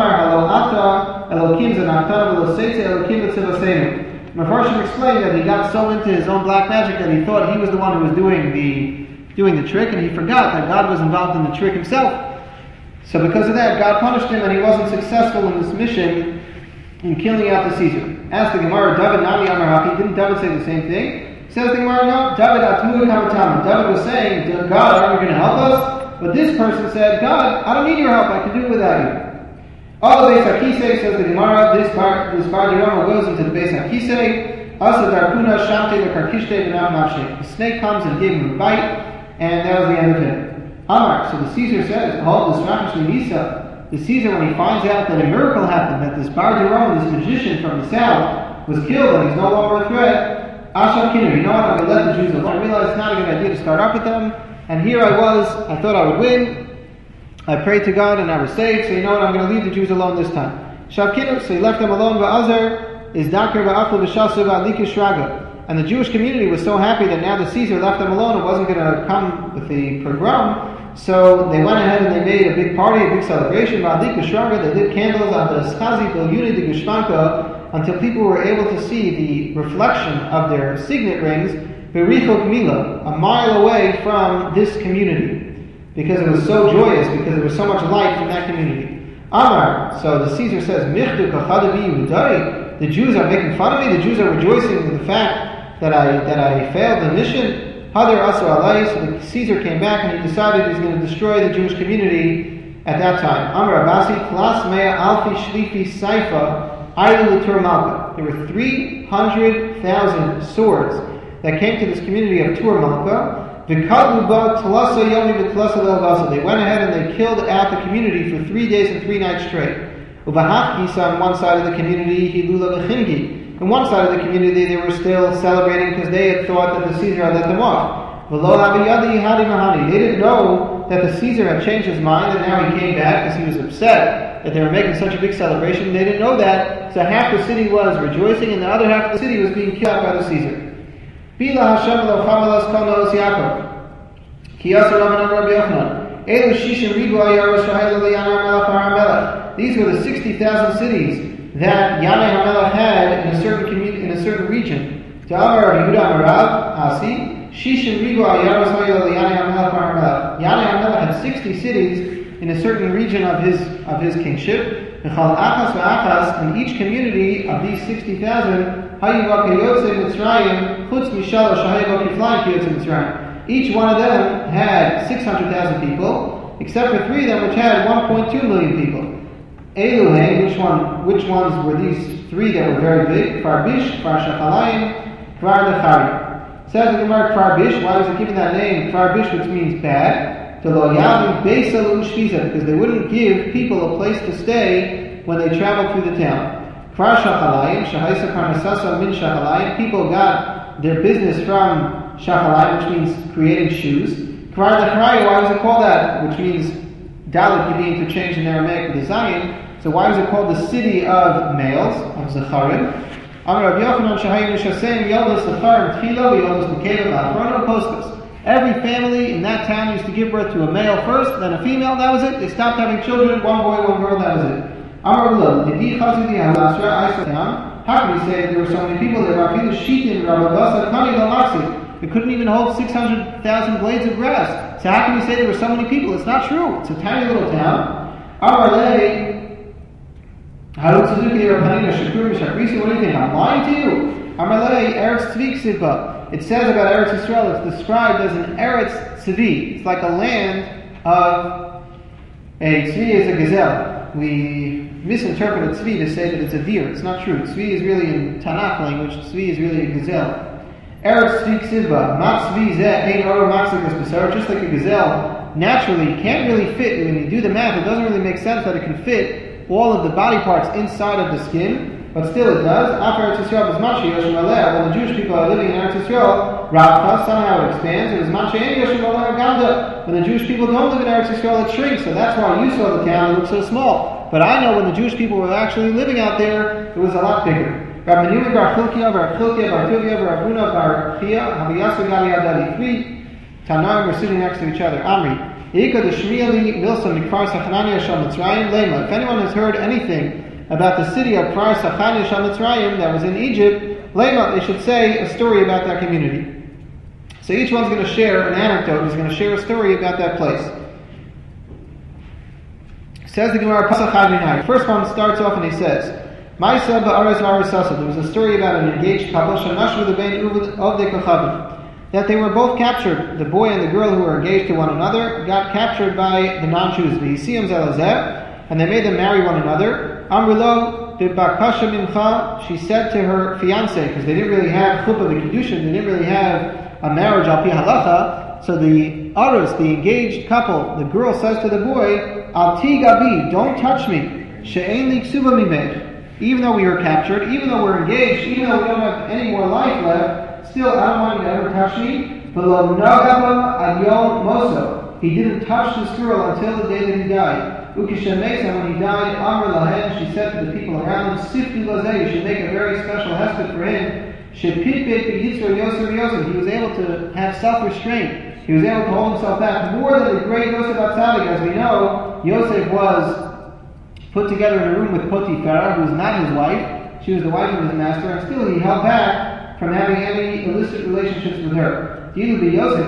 Mefarshim explained that he got so into his own black magic that he thought he was the one who was doing the doing the trick, and he forgot that God was involved in the trick himself. So because of that, God punished him, and he wasn't successful in this mission in killing out the Caesar. Asked the Gemara, David Nami Amaraki, didn't David say the same thing? Says the Gemara, no. David Atmu Kamatama. David was saying, God, are you going to help us? But this person said, God, I don't need your help, I can do it without you. All the Beis HaKisei, says the Gemara, this bar, this bar Dirama goes into the Beis HaKisei. Asa Darkuna Shamte Lekarkishte V'Nav Nafshe. The snake comes and gave him a bite, and that was the end of it. Amar, so the Caesar says, hold this Rakish Nisa. The Caesar, when he finds out that a miracle happened, that this bar Dirama, this magician from the south, was killed and he's no longer a threat, Ashav Kinu, you know what, I'm going to let the Jews alone. I realized it's not a good idea to start up with them. And here I was, I thought I would win. I prayed to God and I was saved, so you know what, I'm going to leave the Jews alone this time. Shavkinu, so he left them alone. Va'azar is Dakar va'aflu v'shasu va'likish raga. And the Jewish community was so happy that now the Caesar left them alone, it wasn't going to come with the pogrom. So they went ahead and they made a big party, a big celebration. Va'likish raga, they lit candles on the Schazi Bilyuni de Geshmanka until people were able to see the reflection of their signet rings, Berichok Mila, a mile away from this community. Because it was so joyous, because there was so much light from that community. Amar, so the Caesar says, Michdu kachadabi Yehudai, the Jews are making fun of me, the Jews are rejoicing with the fact that I that I failed the mission. Hadar Asu Alai, so the Caesar came back and he decided he's going to destroy the Jewish community at that time. Amar Abasi, Klas Mea Alfi Shlifi Saifa, Ailu L'Tur Malka. There were three hundred thousand swords that came to this community of Tur Malka. They went ahead and they killed out the community for three days and three nights straight. On one side of the community, on one side of the community they were still celebrating because they had thought that the Caesar had let them off. They didn't know that the Caesar had changed his mind and now he came back because he was upset that they were making such a big celebration. They didn't know that, so half the city was rejoicing and the other half of the city was being killed by the Caesar. Bila Hashem lo chamalas kol noos Yaakov. Ki yasser Raman Rabbi Yochanan. Elu shishim ribu ayaros shahayla leYanai HaMelech HaMelech. These were the sixty thousand cities that Yanai HaMelech had in a certain community, in a certain region. Ta'amar Yehuda Amarav Asi shishim ribu ayaros shahayla leYanai HaMelech HaMelech. Yanai HaMelech had sixty cities in a certain region of his of his kingship. V'chal achas v'achas, in each community of these sixty thousand. Each one of them had six hundred thousand people, except for three of them which had one point two million people. Eluhe, which one? Which ones were these three that were very big? Kfar Bish, Kfar Shachalayim, Kfar Dechari. Says the Gemara, Kfar Bish. Why was it given that name, Kfar Bish, which means bad? To lo yavim beisa l'ushviza, because they wouldn't give people a place to stay when they traveled through the town. Kfar Shachalayim, Shahaisa Karnasasa min Shachalayim, people got their business from Shachalayim, which means creating shoes. Kfar Dechari, why was it called that? Which means Dalit can be interchanged in Aramaic with the Zayin. So why was it called the city of males, of Zacharim? Amar Rabbi Yochanan Shahayim Nishasem Yoldas Zacharim Tchilo Yoldas Mekeva La'achrono Postus. Every family in that town used to give birth to a male first, then a female, that was it. They stopped having children, one boy, one girl, that was it. Amar Ula, Didi Chazidi Halasra Aisam. How can we say that there were so many people that were Rafilu Shitin Rababasa Kani Lamarsi? It couldn't even hold six hundred thousand blades of grass. So how can we say there were so many people? It's not true. It's a tiny little town. Amar Le, Harut Suzuki Rabbanina Shakur Shakrisi, what do you think? I'm lying to you. Amar Le, Eretz Tzvik Sibba. It says about Eretz Yisrael, it's described as an Eretz Tzvi. It's like a land of a Tzvi is a gazelle. We misinterpreted Tzvi to say that it's a deer. It's not true. Tzvi is really in Tanakh language. Tzvi is really a gazelle. Eretz Tzvi Ksivba. Mat Tzvi zeh ein oro maximus b'sar. Just like a gazelle naturally can't really fit. When you do the math, it doesn't really make sense that it can fit all of the body parts inside of the skin. But still it does. After Eretz Yisrael is Mashi Yoshim Aleh. When the Jewish people are living in Eretz Yisrael, Ravcha, somehow it expands. It is Mashi and Yoshim Aleh Ganda. When the Jewish people don't live in Eretz Yisrael, it shrinks. So that's why you saw the town, it looks so small. But I know when the Jewish people were actually living out there, it was a lot bigger. Rabbi Menuhin bar Chilkiah bar Chilkiah bar Tuvia bar Avuna bar Chia, Haviyasu Gali Adali. Three Tanaim were sitting next to each other. Amri. Ika the Shmieli Milson Mikfar Sachanania Shal Mitzrayim Lema. If anyone has heard anything about the city of Kfar Sachania Shal Mitzrayim that was in Egypt, Lema, they should say a story about that community. So each one's going to share an anecdote. He's going to share a story about that place. Says the Gemara, Pasach Hadinai. The first one starts off and he says, Ma'isa ba'aretz v'aretz sasa. There was a story about an engaged couple, Shanashvu the bein of the kochavim. that they were both captured. The boy and the girl who were engaged to one another got captured by the non-Jews. And they made them marry one another. Amrilo b'bakasha mincha, she said to her fiancé, because they didn't really have chuppah v'kiddushin, they didn't really have a marriage al pi halacha. So the arus, the engaged couple, the girl says to the boy, Al ti gabi, don't touch me. She'ein li ksuba mimech. Even though we were captured, even though we're engaged, even though we don't have any more life left, still I don't want you to ever touch me. V'lo nagaba ad yom moso. He didn't touch this girl until the day that he died. Ukishamesa, when he died, Amr lahen, she said to the people around him, Sifti lazeh, you should make a very special hesped for him. Shepipet b'yitzor yosef yosef. He was able to have self-restraint. He was able to hold himself back more than the great Yosef HaTzadik. As we know, Yosef was put together in a room with Potiphar, who was not his wife. She was the wife of his master, and still he held back from having any illicit relationships with her. Yosef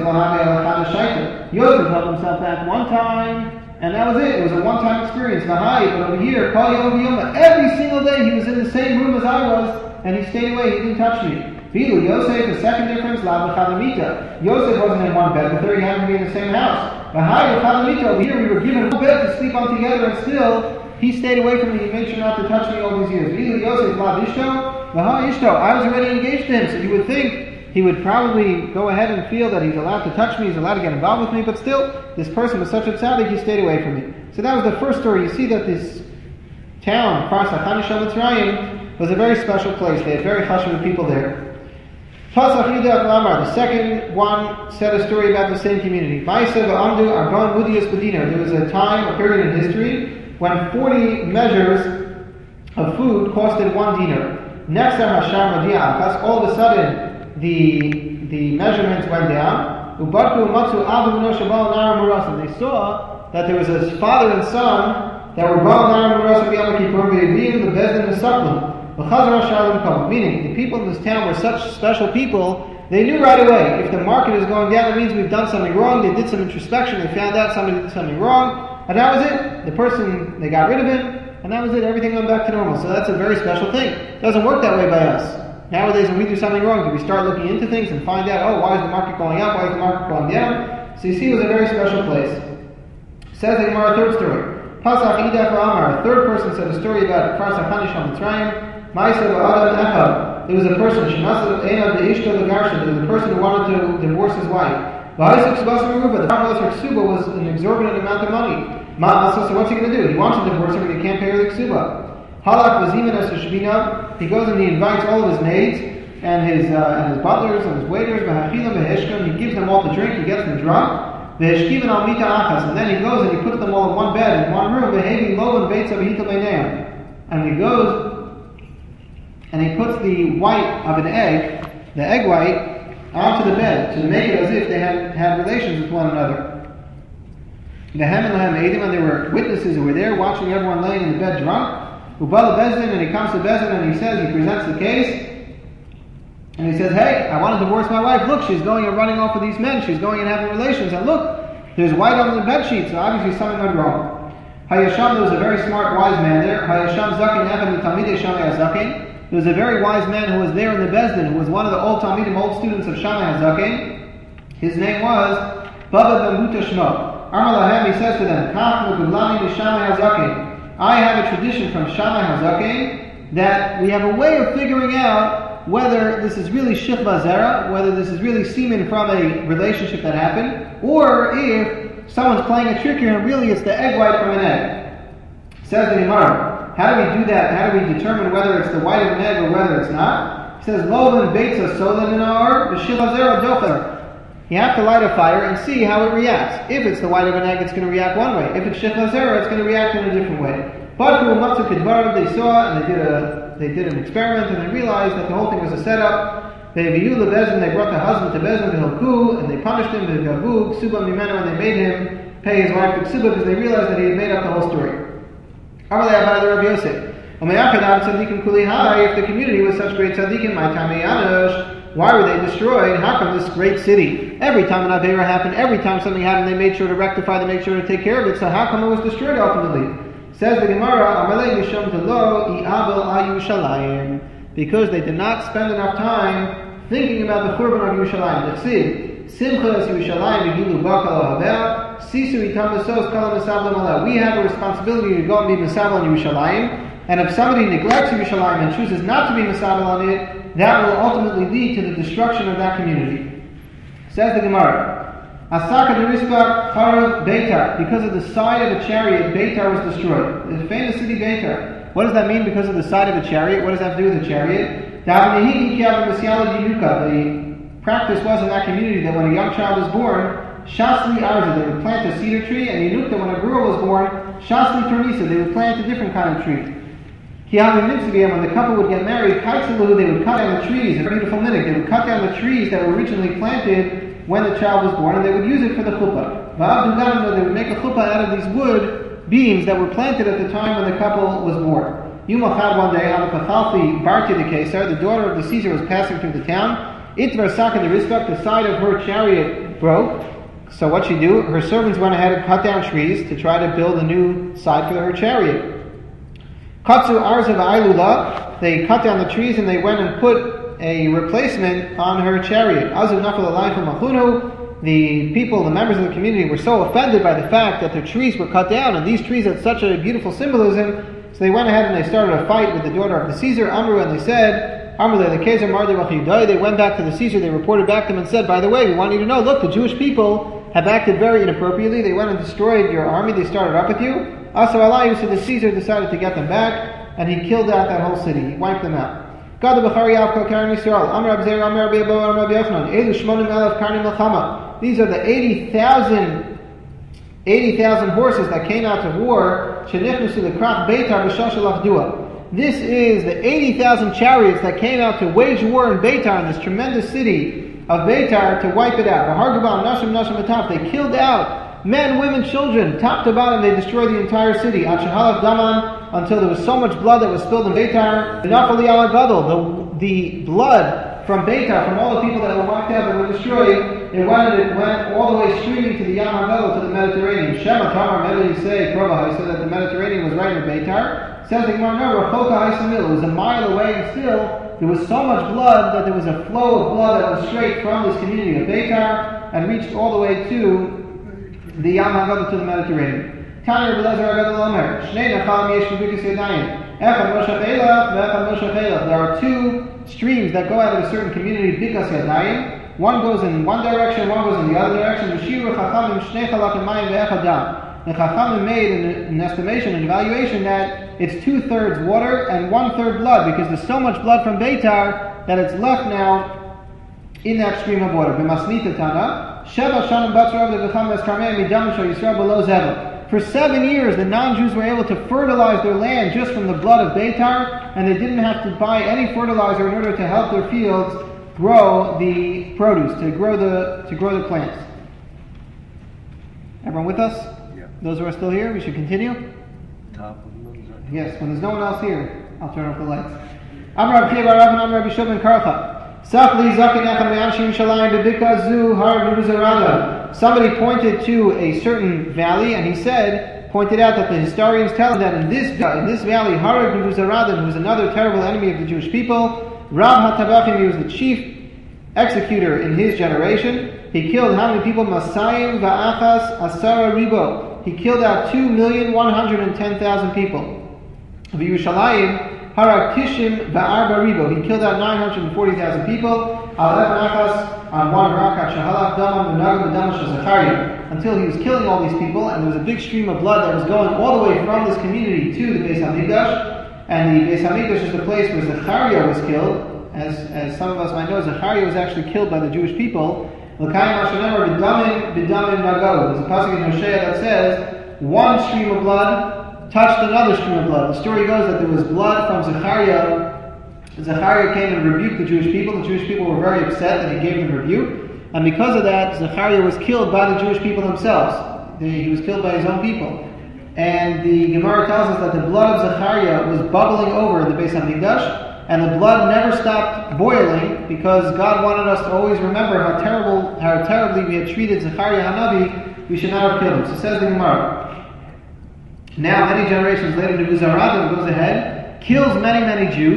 held himself back one time, and that was it. It was a one-time experience. But over here, every single day he was in the same room as I was, and he stayed away. He didn't touch me. Vilu Yosef, the second difference, Yosef wasn't in one bed with her. He happened to be in the same house. But over here, we were given one bed to sleep on together, and still he stayed away from me. He made sure not to touch me all these years. Vilu Yosef, I was already engaged to him, so you would think he would probably go ahead and feel that he's allowed to touch me, he's allowed to get involved with me, but still, this person was such a tzaddik, he stayed away from me. So that was the first story. You see that this town, Pras HaChanisha Mitzrayim, was a very special place. They had very chashuv people there. The second one said a story about the same community. There was a time, a period in history, when forty measures of food costed one dinar. All of a sudden, the the measurements went down. They saw that there was a father and son that were meaning the people in this town were such special people, they knew right away, if the market is going down, that means we've done something wrong. They did some introspection, they found out somebody did something wrong, and that was it. The person, they got rid of him, and that was it. Everything went back to normal. So that's a very special thing. It doesn't work that way by us. Nowadays, when we do something wrong, do we start looking into things and find out, oh, why is the market going up? Why is the market going down? So you see, it was a very special place. Says the Gemara, third story. Pasach Ida for Amar, a third person said a story about Pras HaChanisha Mitzrayim. Ma'aseh ba'adam echad. There was a person, Shemasa Einav de'ishto l'garsha. There was a person who wanted to divorce his wife. V'haisik Subasa Meruba. The problem was her ksuba was an exorbitant amount of money. Ma'aseh, so what's he going to do? He wants to divorce her, but he can't pay her the ksuba. Halak Vaziman as Shebina, he goes and he invites all of his maids and his uh, and his butlers and his waiters, he gives them all to drink, he gets them drunk, and then he goes and he puts them all in one bed, in one room, and he goes and he puts the white of an egg, the egg white, onto the bed to make it as if they had had relations with one another. And there were witnesses who were there watching everyone laying in the bed drunk. Ubala Bezdin, and he comes to Bezdin and he says, he presents the case, and he says, hey, I want to divorce my wife. Look, she's going and running off with these men. She's going and having relations. And look, there's white on the bed sheet, so obviously something went wrong. Hayasham, there was a very smart, wise man there. Hayasham Zakin Echad Talmidei Shammai HaZaken. There was a very wise man who was there in the Bezdin, who was one of the old Talmidim, old students of Shammai HaZaken. His name was Baba Ben Buta Shmo. Amar Lahem, he says to them, Kach Mekudlani Shammai HaZaken. I have a tradition from Shammai HaZaken that we have a way of figuring out whether this is really Shichva Zera, whether this is really semen from a relationship that happened, or if someone's playing a trick here and really it's the egg white from an egg. Says the Gemara, how do we do that? How do we determine whether it's the white of an egg or whether it's not? It says, Lovan Beitza Solan in our Shichva Zera Dofer. You have to light a fire and see how it reacts. If it's the white of an egg, it's going to react one way. If it's Shichva Zera, it's going to react in a different way. But they saw and they did a they did an experiment and they realized that the whole thing was a setup. They brought the husband to Bezin and they punished him and they made him pay his wife to ksuba because they realized that he had made up the whole story. If the community was such great tzaddikim, why were they destroyed? How come this great city, every time an Aveira happened, every time something happened, they made sure to rectify, they made sure to take care of it, so how come it was destroyed ultimately? Says the Gemara, because they did not spend enough time thinking about the Churban of Yerushalayim. L'chsid, Simchas Yerushalayim v'gilu bakal havel, sisu itam v'sos kala mesabla maleh. We have a responsibility to go and be mesabla on Yerushalayim, and if somebody neglects Yerushalayim and chooses not to be mesabla on it, that will ultimately lead to the destruction of that community. Says the Gemara, Asaka de Rizpah Charav Beitar, because of the side of a chariot, Beitar was destroyed. The famous city Beitar. What does that mean, because of the side of a chariot? What does that have to do with the chariot? The practice was in that community that when a young child was born, Shasli Arza, they would plant a cedar tree, and Yinukta, when a girl was born, Shasli Tornisa, they would plant a different kind of tree. When the couple would get married, Kaitsalu, they would cut down the trees, a beautiful minhag, they would cut down the trees that were originally planted when the child was born, and they would use it for the chuppah. They would make a chuppah out of these wood beams that were planted at the time when the couple was born. Yumachad, one day, Havakachalfi Barti the Kesar, the daughter of the Caesar, was passing through the town. Itvar Saka the Rizpah, the side of her chariot broke. So what she do? Her servants went ahead and cut down trees to try to build a new side for her chariot. Katsu Arza v'Ailula, they cut down the trees and they went and put a replacement on her chariot. Azu Nafal Alayfu Machunu, the people, the members of the community were so offended by the fact that their trees were cut down, and these trees had such a beautiful symbolism, so they went ahead and they started a fight with the daughter of the Caesar, Amru, and they said, Amru, the Kezer Mardi Vachidai, they went back to the Caesar, they reported back to him and said, by the way, we want you to know, look, the Jewish people have acted very inappropriately, they went and destroyed your army, they started up with you. Asa Alayu, so the Caesar decided to get them back, and he killed out that whole city, he wiped them out. God the Bachari Avko Karen Yisrael, Amr Abzer, Amr Abiyabo, Amr Abiyachnon, Elu Shmonim Elef Karni Melchama. These are the eighty thousand, eighty thousand horses that came out to war, Shenichnusu the Krach Beitar B'Shashal Avdua. This is the eighty thousand chariots that came out to wage war in Beitar, in this tremendous city of Beitar, to wipe it out. V'hargabam Nashim Nashim Ataf, they killed out men, women, children, top to bottom, they destroyed the entire city. Achahalaf Daman, until there was so much blood that was spilled in Beitar. The, the blood from Beitar, from all the people that were wiped out, that were destroyed, it went, it went all the way streaming to the Yam HaGadol, to the Mediterranean. Shema Tamar Meli say, Krobahai, so that the Mediterranean was right in Beitar. Says the Gemara, no, Rechoka Haisamil, it was a mile away, and still there was so much blood that there was a flow of blood that was straight from this community of Beitar and reached all the way to the Yam HaGadol, to the Mediterranean. Tanya Belezer HaGadol Omer, Shnei Nacham Yesh V'Bikas Yadayim, Echad Moshe Elach, V'Echad Moshe Elach. There are two streams that go out of a certain community, Bikas Yadayim. One goes in one direction, one goes in the other direction. V'Shiru Chachamim Shnei Chalakim Mayim V'Echad Dam. And Chachamim made an, an estimation, an evaluation that it's two-thirds water and one-third blood, because there's so much blood from Beitar that it's left now in that stream of water. B'Masnita Tana, Sheva Shanim Batzrav V'Cham Eskarmei Midam Shal Yisrael Below Zebel. For seven years, the non-Jews were able to fertilize their land just from the blood of Beitar, and they didn't have to buy any fertilizer in order to help their fields grow the produce, to grow the to grow the plants. Everyone with us? Yeah. Those who are still here, we should continue? Top of the Yes, when there's no one else here, I'll turn off the lights. Amr Rabbi Kiva Rav and Amr Rabbi Shimon Karcha. Safli Zakin Echad Me'amshim Shalayim B'Bikazu Har V'Ruzarada. Somebody pointed to a certain valley, and he said, pointed out that the historians tell him that in this in this valley, Harag V'Ruzarada, who was another terrible enemy of the Jewish people, Rav HaTavachim, he was the chief executor in his generation. He killed how many people? Masayim Va'achas Asara Ribo. He killed out two million one hundred ten thousand people. V'Yushalayim Harag Tishim Va'arba Ribo. He killed out nine hundred forty thousand people. On one rock, until he was killing all these people, and there was a big stream of blood that was going all the way from this community to the Beis Hamikdash. And the Beis Hamikdash is the place where Zechariah was killed. As, as some of us might know, Zechariah was actually killed by the Jewish people. There's a passage in Hosea that says, one stream of blood touched another stream of blood. The story goes that there was blood from Zechariah. Zechariah came and rebuked the Jewish people. The Jewish people were very upset that he gave them rebuke. And because of that, Zechariah was killed by the Jewish people themselves. He was killed by his own people. And the Gemara tells us that the blood of Zechariah was bubbling over in the Beis Hamikdash, and the blood never stopped boiling, because God wanted us to always remember how terrible, how terribly we had treated Zechariah Hanavi. We should not have killed him. So says the Gemara. Now, many generations later, Nebuzaradan goes ahead, kills many, many Jews,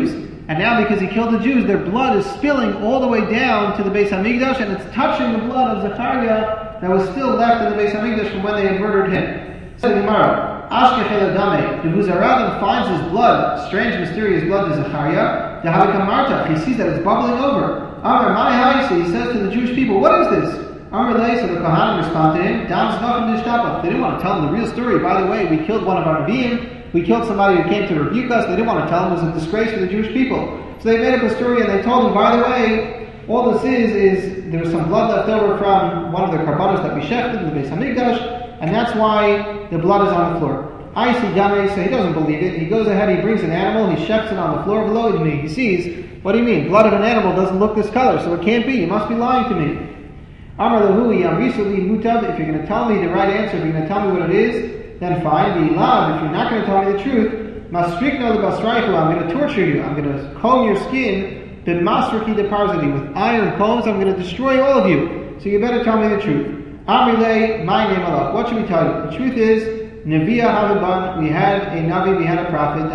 And now because he killed the Jews, their blood is spilling all the way down to the Beis Hamikdash, and it's touching the blood of Zechariah that was still left in the Beis Hamikdash from when they had murdered him. So the Gemara, Ashkechel Adame, Nebuzaradan finds his blood, strange mysterious blood to Zechariah, the Havikamarta, he sees that it's bubbling over. Amar Mai Haisi, he says to the Jewish people, what is this? Amar Lei, so the Kohanim respond to him, Dam Zvachim Nishtapach. They didn't want to tell him the real story. By the way, we killed one of our Nevi'im, we killed somebody who came to rebuke us. They didn't want to tell him it was a disgrace for the Jewish people. So they made up a story and they told him, by the way, all this is, is there was some blood left over from one of the karbanos that we shechted in the Beis Hamikdash, and that's why the blood is on the floor. I see Dame, so he doesn't believe it. He goes ahead, he brings an animal, he shechts it on the floor below me. He sees, what do you mean? Blood of an animal doesn't look this color, so it can't be. You must be lying to me. Amar Lahui, I'm recently mutav. If you're going to tell me the right answer, if you're going to tell me what it is, then fine. Be love. If you're not going to tell me the truth, masrikna lebasraichu. I'm going to torture you. I'm going to comb your skin. B'masriki deparzadi, with iron combs. I'm going to destroy all of you. So you better tell me the truth. Amrile, my name Allah. What should we tell you? The truth is, Neviah Haviban. We had a Navi, we had a prophet.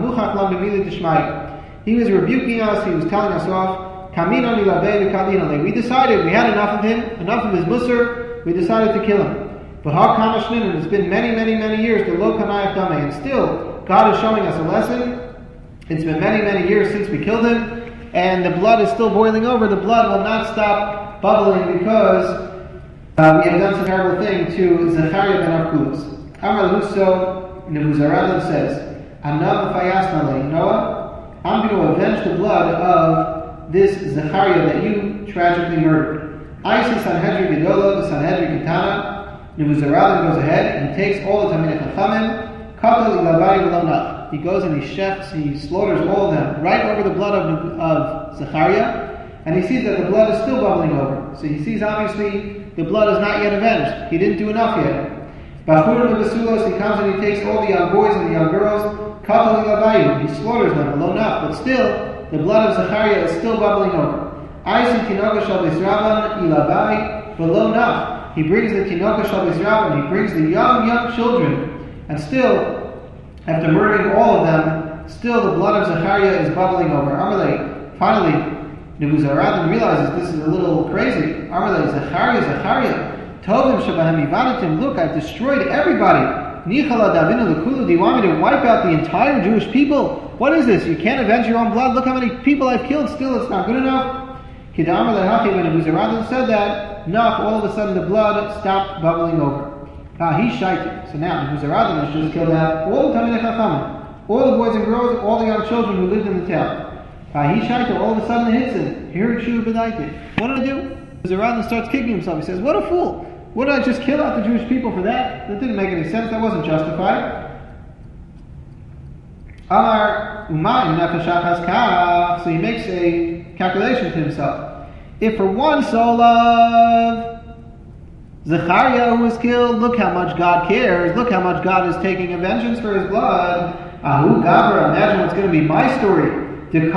He was rebuking us. He was telling us off. We decided, we had enough of him, enough of his musr, we decided to kill him. But and it's been many, many, many years, the lo kanayach dameh, and still, God is showing us a lesson. It's been many, many years since we killed him, and the blood is still boiling over. The blood will not stop bubbling because uh, we have done some terrible thing to Zechariah ben Arkulas. Amar Luso, Nebuzaradan says, Anav fayasna Noah, I'm going to avenge the blood of this Zechariah that you tragically murdered. I see Sanhedrin Gedola, the Sanhedrin Ketana. Nebuzaradan goes ahead and he takes all the Talmidei Chachamim. Katal ilavari v'lo nach. He goes and he shechts, he slaughters all of them right over the blood of, of Zechariah, and he sees that the blood is still bubbling over. So he sees obviously the blood is not yet avenged. He didn't do enough yet. Bachurim Basulos, he comes and he takes all the young boys and the young girls. Katal ilavari, he slaughters them v'lo nach, but still the blood of Zechariah is still bubbling over. I see Tinoka Shal B'Yisravan ilabai v'lo nach. He brings the Tinoka Shal B'Yisravan, he brings the young, young children, and still, after murdering all of them, still the blood of Zechariah is bubbling over. Amalei, finally, Nebuzaradan realizes this is a little crazy. Amalei, Zechariah, Zechariah, Tovim Shabahem Ivadatim, look, I've destroyed everybody. Nichala Davina Lakulu, do you want me to wipe out the entire Jewish people? What is this? You can't avenge your own blood? Look how many people I've killed, still it's not good enough? Kidamar Lehachi, when Nebuzaradan said that, Nach, all of a sudden the blood stopped bubbling over. Ah, he's shaitik. So now Nebuzaradan has just killed out all the Talmidei Chachamim, all the boys and girls, all the young children who lived in the town. Ah, he's shaitik, all of a sudden it hits him. Here Shuv B'daite. What did I do? Nebuzaradan starts kicking himself. He says, what a fool. What did I just kill out the Jewish people for that? That didn't make any sense. That wasn't justified. Amar Umay Nefesh Achas Kach. So he makes a calculation to himself. If for one soul of Zechariah who was killed, look how much God cares. Look how much God is taking a vengeance for his blood. Ahu Gavra. Imagine what's going to be my story. Imagine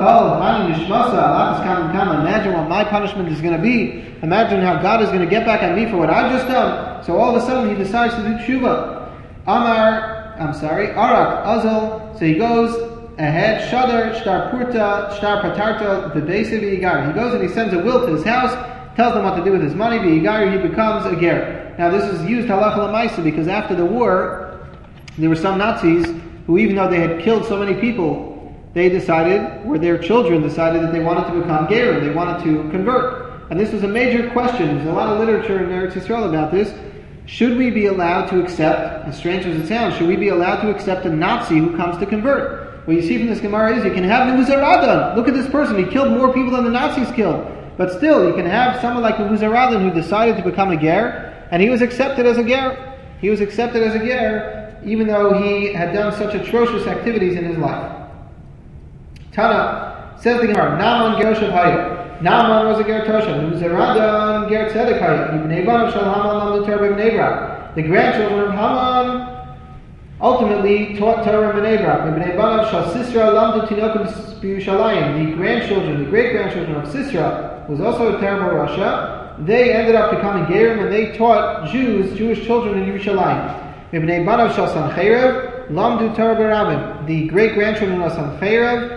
what my punishment is going to be. Imagine how God is going to get back at me for what I've just done. So all of a sudden he decides to do tshuva. Amar, I'm sorry, Arak, Azal. So he goes ahead, Shadar, Shtar Purta, Shtar Patarta, V'beisiv V'yigar. He goes and he sends a will to his house, tells them what to do with his money, V'yigar, he becomes a ger. Now this is used halacha l'maisa because after the war, there were some Nazis who, even though they had killed so many people, they decided, or their children decided that they wanted to become gerim, they wanted to convert. And this was a major question. There's a lot of literature in Eretz Yisrael about this. Should we be allowed to accept, as strange as it sounds, should we be allowed to accept a Nazi who comes to convert? What you see from this Gemara is you can have Nebuzaradan. Look at this person. He killed more people than the Nazis killed. But still, you can have someone like Nebuzaradan who decided to become a ger, and he was accepted as a ger. He was accepted as a ger, even though he had done such atrocious activities in his life. Tana, says the Gemara, Naaman ger Shavhaya. Naaman was a ger Tosha. Nebuzaradan ger Tzedekaya. Ibnei Banav Shal Haman lam l'Torah b'Bnei Brak. The grandchildren of Haman ultimately taught Torah in Bnei Brak. Ibnei Banav Shal Sisra lamdu tinokim b'Yushalayim. The grandchildren, the great-grandchildren of Sisra, who was also a terrible Russia, they ended up becoming gerim and they taught Jews, Jewish children in Yerushalayim. Ibnei Banav Shal Sancheirav lamdu Torah b'Rabim. The great-grandchildren of Sancheirav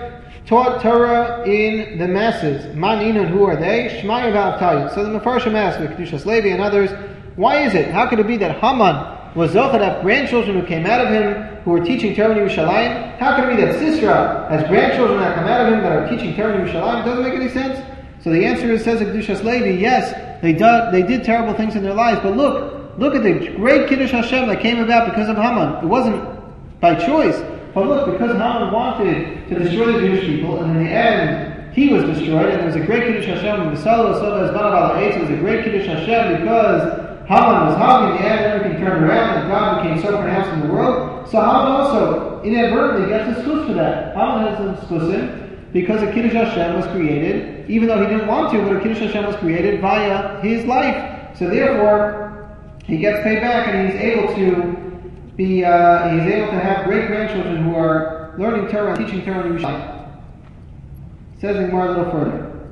taught Torah in the masses. Man Inon, who are they? Shmaya v'Avtayu. So the Mefarshim asked, with Kedushas Levi and others, why is it? How could it be that Haman was Zochad to have grandchildren who came out of him, who were teaching Torah in Yerushalayim? How could it be that Sisera has grandchildren that come out of him that are teaching Torah in Yerushalayim? It doesn't make any sense. So the answer is, says Kedushas Levi, yes, they did, they did terrible things in their lives, but look, look at the great Kiddush Hashem that came about because of Haman. It wasn't by choice, but look, because Haman wanted to destroy the Jewish people, and in the end, he was destroyed, and there was a great Kiddush Hashem, and the Salo Soba Ezbana Bala Eitz was a great Kiddush Hashem because Haman was Haman, in the end, everything turned around, and God became so pronounced in the world. So Haman also, inadvertently, gets a schus for that. Haman has a schus because a Kiddush Hashem was created, even though he didn't want to, but a Kiddush Hashem was created via his life. So therefore, he gets paid back, and he's able to be, uh, he's able to have great grandchildren who are learning Torah and teaching Torah in Yerushalayim. Says the Gemara a little further.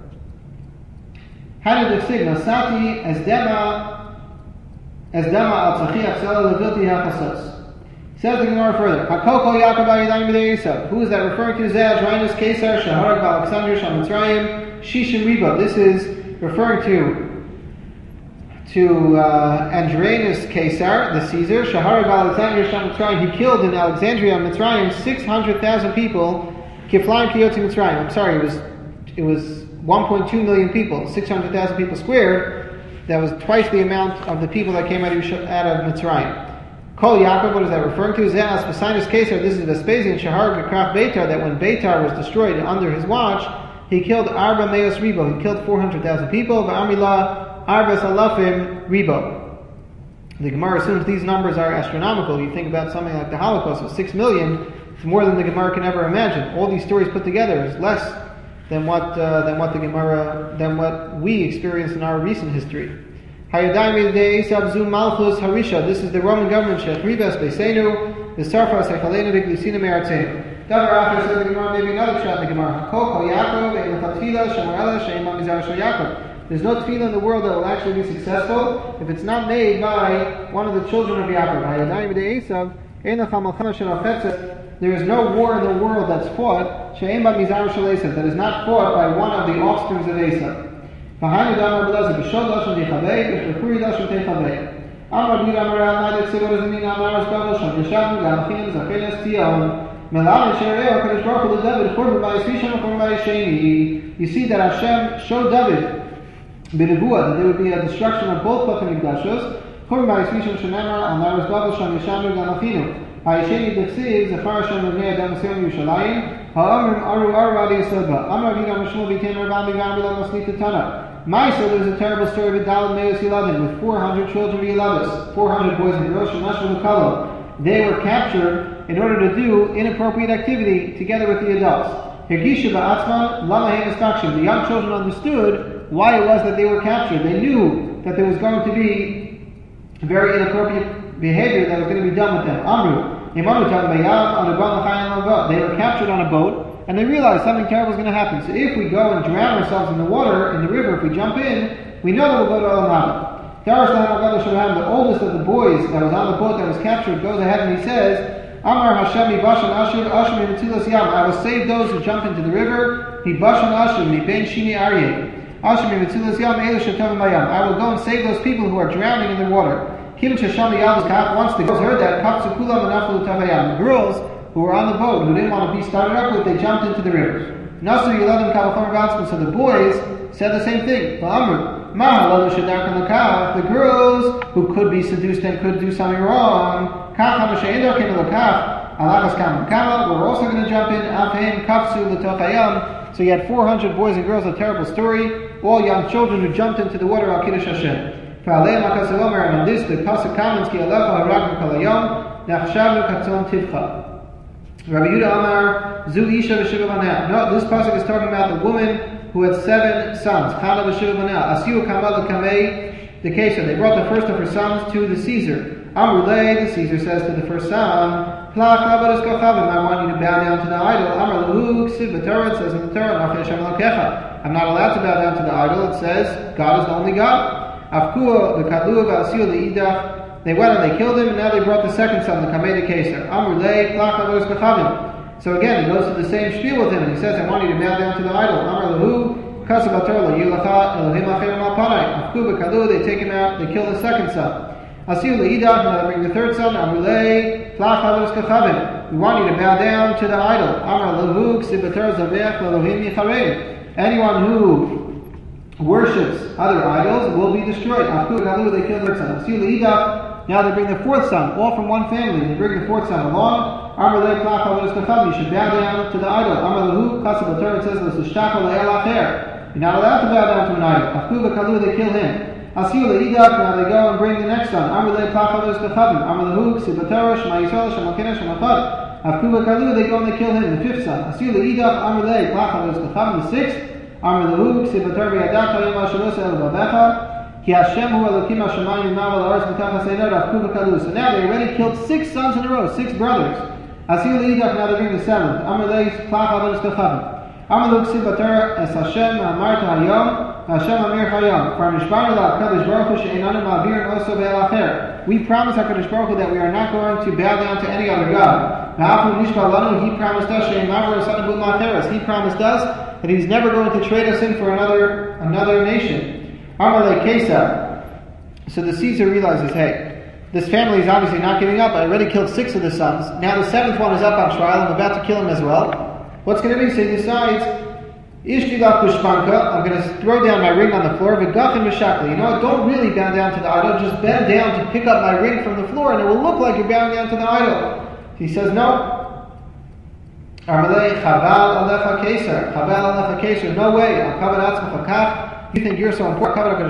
How did the sigma Sati as dema as dema al tzachi afsala levilti hachasos? Says the Gemara further. Hakoko Yaakov Ayadayim b'dei Esav. Who is that referring to? Zeh Rhinus Caesar Shaharag Alexander Shamitzrayim Shishim Riba. This is referring to to uh, Andranus Caesar, the Caesar, Shaharag Alexander Shamitzrayim. He killed in Alexandria, Mitzrayim, six hundred thousand people. Kiflayim Kiyotzi Mitzrayim. I'm sorry, it was it was one point two million people, six hundred thousand people squared. That was twice the amount of the people that came out of, out of Mitzrayim. Kol Yaakov, what is that referring to? Zeas Vasinus Caesar. This is Vespasian Shahar Gekraf Beitar. That when Beitar was destroyed under his watch, he killed Arba Meos Ribo. He killed four hundred thousand people. Va'amila Arba Salafim Ribo. The Gemara assumes these numbers are astronomical. You think about something like the Holocaust of six million. It's more than the Gemara can ever imagine. All these stories put together is less than what uh, than what the Gemara than what we experienced in our recent history. This is the Roman government. Maybe another shot in the Gemara. There's no tefillah in the world that will actually be successful if it's not made by one of the children of Yaakov. There is no war in the world that's fought that is not fought by one of the offsprings of Esav. What does it You see that Hashem showed David that there would be a destruction of both Beit Hamikdashos. Hayesheni Dechsiv Zafar Hashem Levnei Adam Yisrael Yerushalayim Ha'amrim Aru Aru Adi Yisrael Amar Vidam Shmuel B'Tem Rabban B'Gam B'Lam Masnita Tana. Maisa, there's a terrible story of Dalad Meos Yiladim with four hundred children Yilados, four hundred boys and girls from Nashville Kalo. They were captured in order to do inappropriate activity together with the adults. Hergisha Ba'atzman Lama Hem Estakshim. The young children understood why it was that they were captured. They knew that there was going to be very inappropriate behavior that was going to be done with them. Amru, they were captured on a boat, and they realized something terrible is going to happen. So if we go and drown ourselves in the water, in the river, if we jump in, we know that we'll go to Olam Haba. The oldest of the boys that was on the boat that was captured goes ahead and he says, Amar Hashem Bashan Ashur Ashur Mitilas Yam. I will save those who jump into the river. He Bashan Ashur Mi Ben Shini Aryeh. Ashur Mitilas Yam Eilu Shatam Mayam. I will go and save those people who are drowning in the water. Kim Shasham Yavuz Kaf. Once the girls heard that, Kapsu Kulam and Aflu Tavayam. The girls who were on the boat who didn't want to be started up with, they jumped into the river. Nasu Yiladim Kalafam Ratzman. So the boys said the same thing. Amru Ma Haladu Shadar Kalakaf. The girls who could be seduced and could do something wrong. We're also going to jump in. So you had four hundred boys and girls, a terrible story, all young children who jumped into the water al Kiddush Hashem. And on this, the pasuk comments, Rabbi Yehuda Amar, Zu Isha v'Shiva Banah. No, this pasuk is talking about the woman who had seven sons. Chana v'Shiva Banah. Asiu Kamal Kamei, the case. They brought the first of her sons to the Caesar. Amrulay, the Caesar says to the first son, I want you to bow down to the idol. Amrulu, Ksiv, the Torah, it says in the Torah, I'm not allowed to bow down to the idol. It says, God is the only God. Afkua, the Kadlu, Vasiu, the Idach. They went and they killed him, and now they brought the second son, the Kamei the Kesar. Amrulay, So again, he goes to the same spiel with him, and he says, I want you to bow down to the idol. Amar lahu, kasav atorla, yilacha, Elohim acherim al panai. Afku b'kalu, they take him out, they kill the second son. Asiu le'idach, now they bring the third son. Amulei, tlach halos kachavim. We want you to bow down to the idol. Amar lahu, ksiv ator zavech, Elohim yicharem. Anyone who worships other idols will be destroyed. Afku b'kalu, they kill the third son. Asiu le'idach, now they bring the fourth son, all from one family. They bring the fourth son along. Amar le'klach halos kachavim. You should bow down to the idol. Amar lahu, kasav ator, it says, l'sishtacha le'el acher. You're not allowed to bow down to an idol. Afku b'kalu, they kill him. Asiu le'idach, now they go and bring the next son. Amar le'klach halos kachavim. Amar lahu, ksiv ator, shema yisrael, shema kena, shema chad. Afku b'kalu, they go and they kill him, the fifth son. Asiu le'idach, amar le'klach halos kachavim, the sixth. Amar lahu, ksiv ator, v'yadata, yom ha'shalos el babecha. Ki Hashem hu Elokim hashamayim v'nav al-aretz b'tachas einod afku b'kalu. So now they already killed six sons in a row, six brothers. Asiu le'idach, now they bring the seventh. Amar le'klach halos kachavim. Amar lahu, ksiv ator, es Hashem amarta hayom, Hashem amir hayom. For mishbar la Kadosh Baruch Hu she'einanu ma'avirin oso be'el acher. We promise HaKadosh Baruch Hu that we are not going to bow down to any other God. V'afu nishbar lanu, He promised us she'emaver esanu b'ul ma'acheres. He promised us that He's never going to trade us in for another another nation. Amar le'kesar. So the Caesar realizes, hey, this family is obviously not giving up. I already killed six of the sons. Now the seventh one is up on trial. I'm about to kill him as well. What's going to be? So he decides, Ishtilach kushpanka, I'm going to throw down my ring on the floor. V'gachin v'shakli. You know what? Don't really bow down to the idol. Just bend down to pick up my ring from the floor, and it will look like you're bowing down to the idol. He says, no. Amalei chaval alecha kesar. Chaval alecha kesar. No way. Al kavod atzmach kach. You think you're so important? How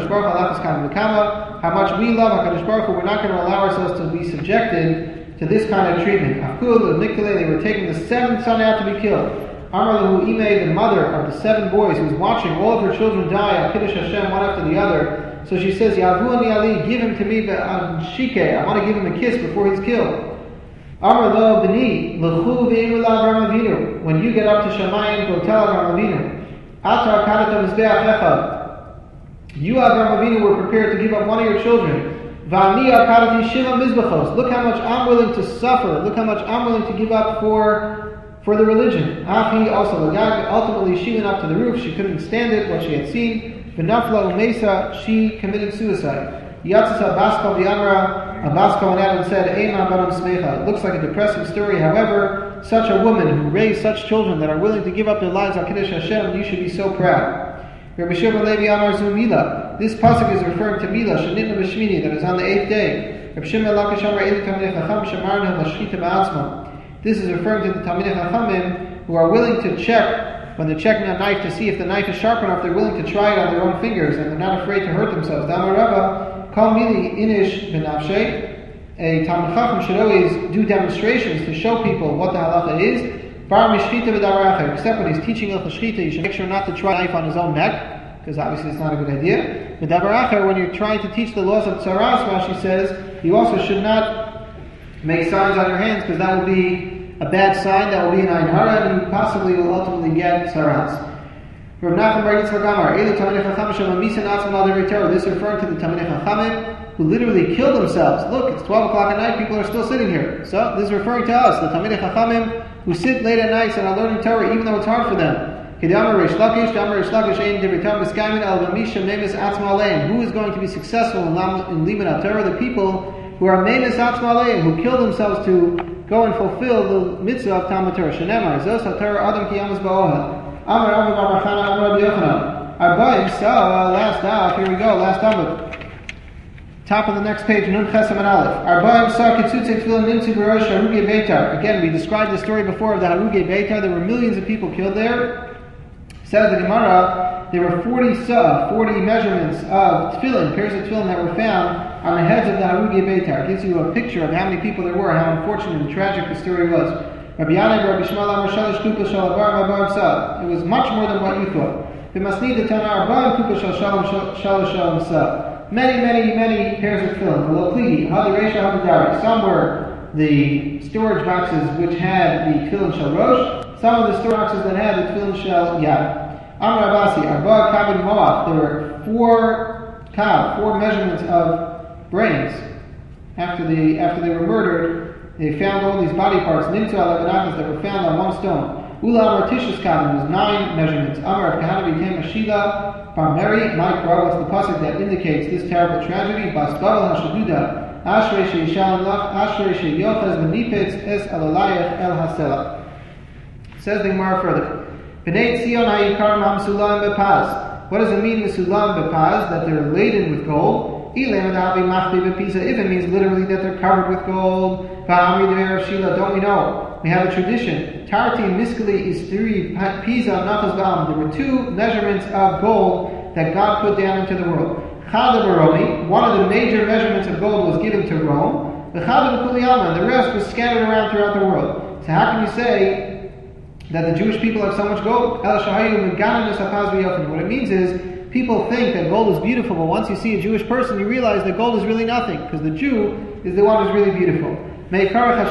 much we love HaKadosh Baruch Hu, we're not going to allow ourselves to be subjected to this kind of treatment. They were taking the seventh son out to be killed. Amar lahu Imei, the mother of the seven boys, who was watching all of her children die, Al Kiddush Hashem, one after the other. So she says, Yavu ani ali, give him to me, Shike. I want to give him a kiss before he's killed. Amar lo b'ni, l'chu v'im Avram Avinu. When you get up to Shamayim, go tell Avram Avinu. Atar kadata mizbeach echad. You, Avram Avinu, were prepared to give up one of your children. V'ani akarati shila mizbachos. Look how much I'm willing to suffer. Look how much I'm willing to give up for for the religion. Achi also ultimately she went up to the roof. She couldn't stand it, what she had seen. V'nafla umesa, she committed suicide. Yatzasa basko v'yamra, Abasko went out and said, Eima baram smecha. It looks like a depressing story. However, such a woman who raised such children that are willing to give up their lives al Kiddush Hashem, you should be so proud. Rabbi Shimon Levi Amar Zu Mila. This pasuk is referring to Mila, Shanitna B'Shmini, that is on the eighth day. Rabbi Shimon Lakish Amar Eli Talmidei Chacham Shemarnu Lashchita Ba'atzma. This is referring to the Talmidei Chachamim who are willing to check, when they're checking a knife to see if the knife is sharp enough, they're willing to try it on their own fingers, and they're not afraid to hurt themselves. Damar Rava, Kal Mili Inish B'Nafshay. A Talmid Chacham should always do demonstrations to show people what the halacha is. Except when he's teaching al Shchita, you should make sure not to try a knife on his own neck, because obviously it's not a good idea. But when you're trying to teach the laws of Tzaras, Rashi says, you also should not make signs on your hands, because that will be a bad sign, that will be an Ayin Hara, and you possibly will ultimately get Tzaras. Rav Nachman bar Yitzchak Amar, Eli Talmidei Chachamim shemamisin atzmam al derei Torah. This is referring to the Talmidei Chachamim who literally killed themselves. Look, it's twelve o'clock at night, people are still sitting here. So this is referring to us, the Talmidei Chachamim who sit late at nights and are learning Torah even though it's hard for them. Who is going to be successful in Limud Torah? The people who are Memes Atzma Aleim, who kill themselves to go and fulfill the mitzvah of Talmud Torah. Shenemar, Zos HaTorah Adam Ki Yamas Ba'oha. Amar Rabbi Bar Chana, Amar Rabbi Yochanan. Arbaim, so, last daf, here we go, last Talmud. Top of the next page, Nun Chesam and Aleph. Arbaim Sar Kitzutze Tefillin Nimtzu B'Rosh Harugei Beitar. Again, we described the story before of the Harugei Beitar. There were millions of people killed there. Says the Gemara, there were forty sa, forty measurements of tefillin, pairs of tefillin that were found on the heads of the Harugei Beitar. It gives you a picture of how many people there were, how unfortunate and tragic the story was. Rabbi Yanai, Rabbi Shmuel Amar Shalish Kupa Shal Arbaim Arbaim Sa. It was much more than what you thought. B'masnid the Tana Arbaim Kupa Shal Shalom Shalish Shalom Sa. Many, many, many pairs of tefillin. V'lo Hadi Reisha Hadi Dari. Some were the storage boxes which had the tefillin Shal Rosh. Some of the storage boxes that had the tefillin Shal Yad. Amar Abasi, Arba Kabin Moach. There were four kav, four measurements of brains. After the after they were murdered, they found all these body parts, nimtzu ala benachas, that were found on one stone. Ula amar tishus kadam, was nine measurements. Amar of Kahana became a Shila, Barmeri, Mikra, what's the pasuk that indicates this terrible tragedy? Bas Babel HaShaduda, Ashrei she'ishalem lach, Ashrei she'yochaz v'nipetz es alalayach el hasela. Says the Gemara further. B'nei Tzion ha'yikarim ha'msulam bepaz. What does it mean, Misulam bepaz? That they're laden with gold. Ilem adavi machbi bepisa. If it means literally that they're covered with gold. V'amri dever of Shila. Don't we know? We have a tradition. Tarti miskali istiri pisa nachas ba'am. There were two measurements of gold that God put down into the world. Chada baromi. One of the major measurements of gold was given to Rome. The Chada b'kuli alma. And the rest was scattered around throughout the world. So how can you say that the Jewish people have so much gold? What it means is, people think that gold is beautiful, but once you see a Jewish person, you realize that gold is really nothing, because the Jew is the one who's really beautiful. There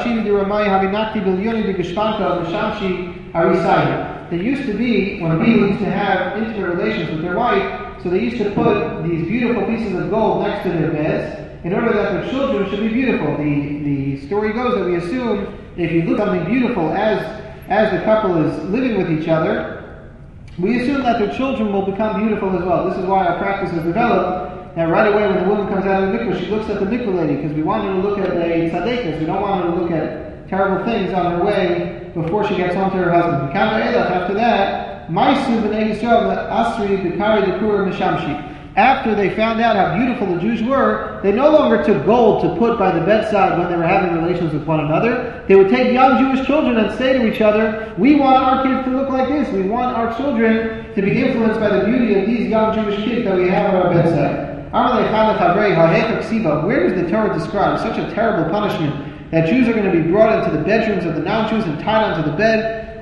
used to be, when people used to have intimate relations with their wife, so they used to put these beautiful pieces of gold next to their beds, in order that their children should be beautiful. The, the story goes that we assume, if you look at something beautiful as as the couple is living with each other, we assume that their children will become beautiful as well. This is why our practice has developed. Now right away when the woman comes out of the mikvah, she looks at the mikvah lady, because we want her to look at the tzaddikas. We don't want her to look at terrible things on her way before she gets home to her husband. After that, Maisu b'nei Yisrael asri b'kari dekur mishamshi. After they found out how beautiful the Jews were, they no longer took gold to put by the bedside when they were having relations with one another. They would take young Jewish children and say to each other, we want our kids to look like this. We want our children to be influenced by the beauty of these young Jewish kids that we have at our bedside. Where does the Torah describe such a terrible punishment that Jews are going to be brought into the bedrooms of the non-Jews and tied onto the bed?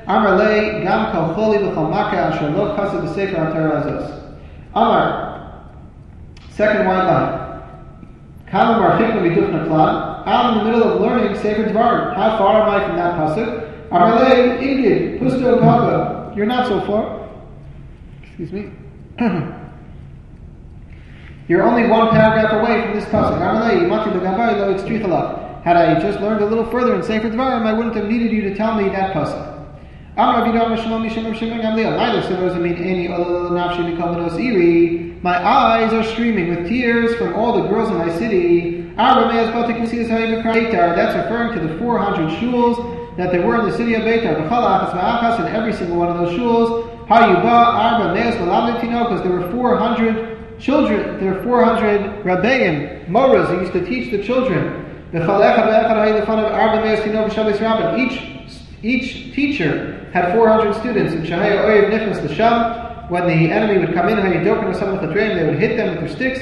Amar, second white line. I'm in the middle of learning Sefer Dvarim. How far am I from that pasuk? Amalei Ingid Pusto Papa. You're not so far. Excuse me. You're only one paragraph away from this pasuk. Amalei Yimati L'Gabai Lo Itztrichala. Had I just learned a little further in Sefer Dvarim, I wouldn't have needed you to tell me that pasuk. My eyes are streaming with tears from all the girls in my city. That's referring to the four hundred shuls that there were in the city of Beitar. And every single one of those shuls, because there were four hundred children, there were four hundred rabbeim, moras, who used to teach the children. Each Each teacher had four hundred students. And Shahaya Oyev Nichnas L'Sham, when the enemy would come in, they would hit them with their sticks.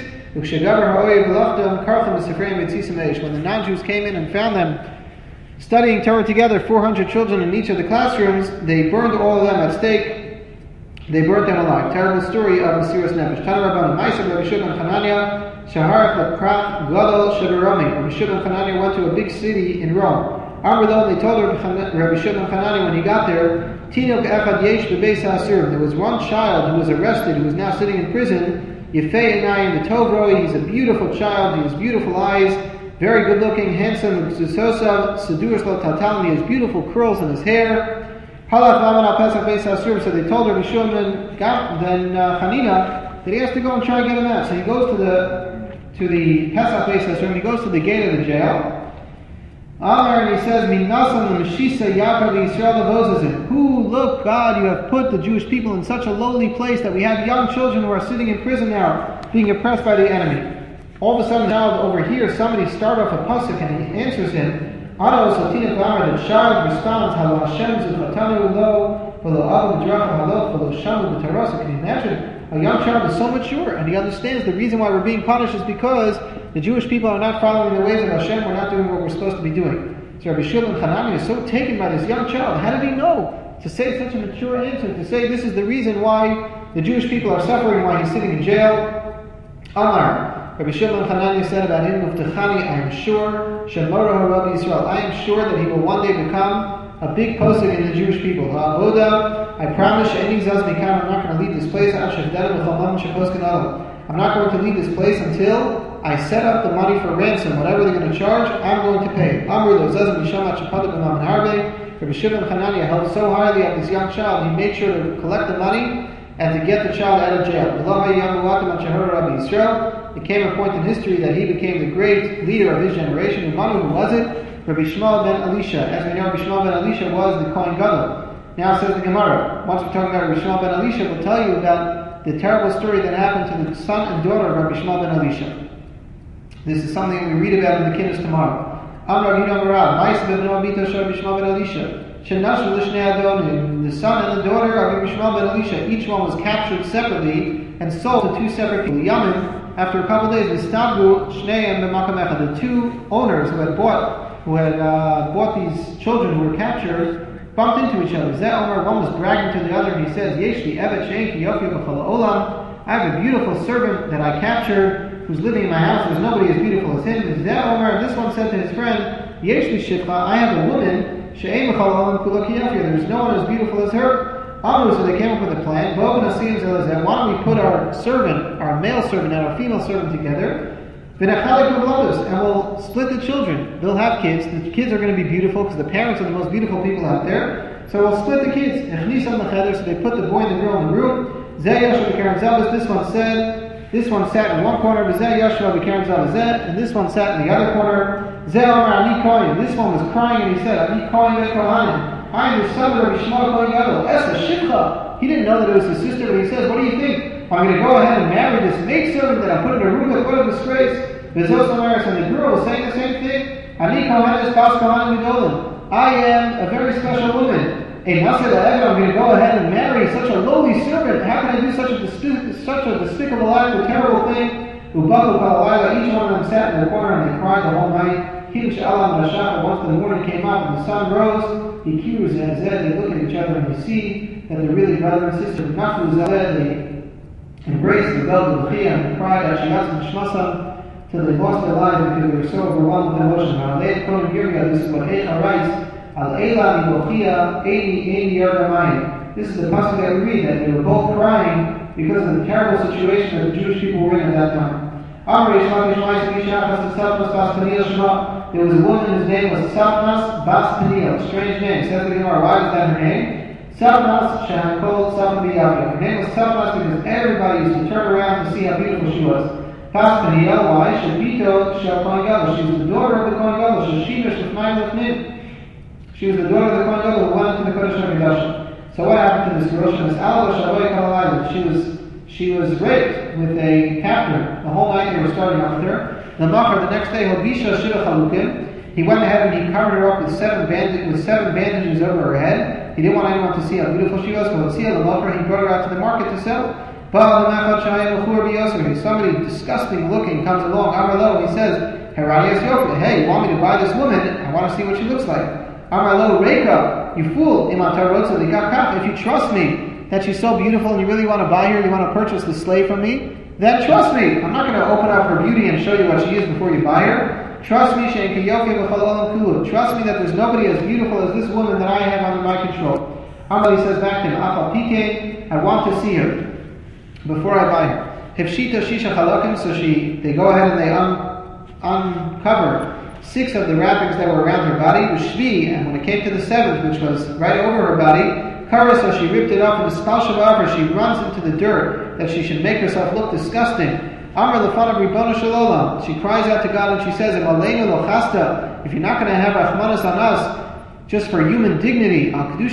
When the non-Jews came in and found them studying Torah together, four hundred children in each of the classrooms, they burned all of them at stake. They burnt them alive. Terrible story of Mesiras Nefesh. Tana Rabbanan, Ma'aser Rabbi Shimon Hanania, Shaharat L'Prat Gadol Shebarami. Rabbi Shimon Hanania went to a big city in Rome. Amrullah, they told Rabbi Shimon Hanani when he got there, Tinok Echad Yesh Bebeis HaAsurim. There was one child who was arrested, who was now sitting in prison. Yefei Enayim V'Tovroi. He's a beautiful child. He has beautiful eyes, very good looking, handsome. Zusosav Seduras Lo Tatal. He has beautiful curls in his hair. Halach Laman Al Pesach Beis HaAsurim. So they told Rabbi Shimon then uh, Hanina that he has to go and try to get him out. So he goes to the to the Pesach Beis HaAsurim. He goes to the gate of the jail. Amar, and he says, Minasam Meshisa Yaakov Yisrael Avozazim. Who, look, God, you have put the Jewish people in such a lowly place that we have young children who are sitting in prison now, being oppressed by the enemy. All of a sudden, now over here, somebody start off a pasuk and he answers him. Ana Sotina Klamar, the child responds, Halo Hashem Zuchatanu Lo, Velo Avu B'Dracha Halo, Velo Shamu B'Tarasa. Can you imagine? A young child is so mature, and he understands the reason why we're being punished is because the Jewish people are not following the ways of Hashem. We're not doing what we're supposed to be doing. So Rabbi Shimon Hanani is so taken by this young child. How did he know to say such a mature answer? To say this is the reason why the Jewish people are suffering, why he's sitting in jail. Amar, Rabbi Shimon Hanani said about him, Muftachani, I am sure, Shemora Rabbi Yisrael, I am sure that he will one day become a big posting in the Jewish people. Ha'avoda, I promise you, I'm not going to leave this place. I'm not going to leave this place until I set up the money for ransom. Whatever they're going to charge, I'm going to pay. Rabbi Shimon Hananiah held so highly of this young child, he made sure to collect the money and to get the child out of jail. It came a point in history that he became the great leader of his generation. Who was it? Rabbi Shmuel ben Elisha. As we know, Rabbi Shmuel ben Elisha was the Kohen Gadol. Now says the Gemara, once we're talking about Rabbi Shmuel ben Elisha, we'll tell you about the terrible story that happened to the son and daughter of Rabbi Shmuel ben Elisha. This is something that we read about in the Kiddush tomorrow. Amar Yidam Rav, Ma'is ben Rabbi Shmuel ben Elisha. The son and the daughter of Rabbi Shmuel ben Elisha, each one was captured separately and sold to two separate people. Yamin, after a couple of days, the two owners who had bought who had uh, bought these children who were captured bumped into each other. Zeh Omer, one was bragging to the other, and he says, Yeshli Evet She'enki Yofi B'chol Olam. I have a beautiful servant that I captured who's living in my house. There's nobody as beautiful as him. Zeh Omer, this one said to his friend, Yeshli Shifcha, I have a woman. There's no one as beautiful as her. Amru, so they came up with a plan. Why don't we put our servant, our male servant, and our female servant together, and we'll split the children. They'll have kids. The kids are going to be beautiful because the parents are the most beautiful people out there. So we'll split the kids. So they put the boy and the girl in the room. This one said, this one sat in one corner, and this one sat in the other corner. This one was crying and he said, I am the son of Rabbi Shmuel Kohen Gadol. Esther Shivcha. He didn't know that it was his sister, but he says, what do you think? I'm going to go ahead and marry this maidservant that I put in a room with. What a disgrace. And the girl was saying the same thing. I am a very special woman. I'm going to go ahead and marry such a lowly servant. How can I do such a, despic- such a despicable act, a terrible thing? Each one of them sat in the corner and they cried the whole night. Once the morning came up and the sun rose, they look at each other and they see that they're really brother and sister. They embraced the belt of the and cried out till they lost their lives because they were so overwhelmed with emotion. This is what Eicha writes. This is the passage that we read, that they were both crying because of the terrible situation that the Jewish people were in at that time. There was a woman whose name was Safnas Bas Peniel. Strange name. Says the Gemara, why is that her name? Safnas Sham called Safna B'Yavia. Her name was Safnas because everybody used to turn around to see how beautiful she was. Bas Peniel, why? Shabito Shal Kohen Gadol. She was the daughter of the Kohen Gadol. Shashimish Lefnayim Lefnim. She was the daughter of the Kohen Gadol who went into the Kodesh HaMikdash. So what happened to this girl? She was Al Shavoi Kalalai. She was she was raped with a captor. The whole night they were starting off with her. The Machar, the next day, Hobisha Shira Chalukim. He went ahead and he covered her up with seven bandage, with seven bandages over her head. He didn't want anyone to see how beautiful she was. So he brought her out to the market to sell. Somebody disgusting looking comes along. Amarlo, he says, hey, you want me to buy this woman? I want to see what she looks like. Amarlo, Reka, you fool. If you trust me that she's so beautiful and you really want to buy her, you want to purchase the slave from me, then trust me. I'm not going to open up her beauty and show you what she is before you buy her. Trust me, trust me that there's nobody as beautiful as this woman that I have under my control. Amali says back to him, Afa Pike, I want to see her before I buy her. Hifshita Shisha Chalakim, so she they go ahead and they un, uncover six of the wrappings that were around her body, Ushvi, and when it came to the seventh, which was right over her body, Kara, so she ripped it off, and the Spalshav, she runs into the dirt that she should make herself look disgusting. Amr Lefanav Ribono Shalom. She cries out to God and she says, if you're not going to have Rahmanas on us just for human dignity,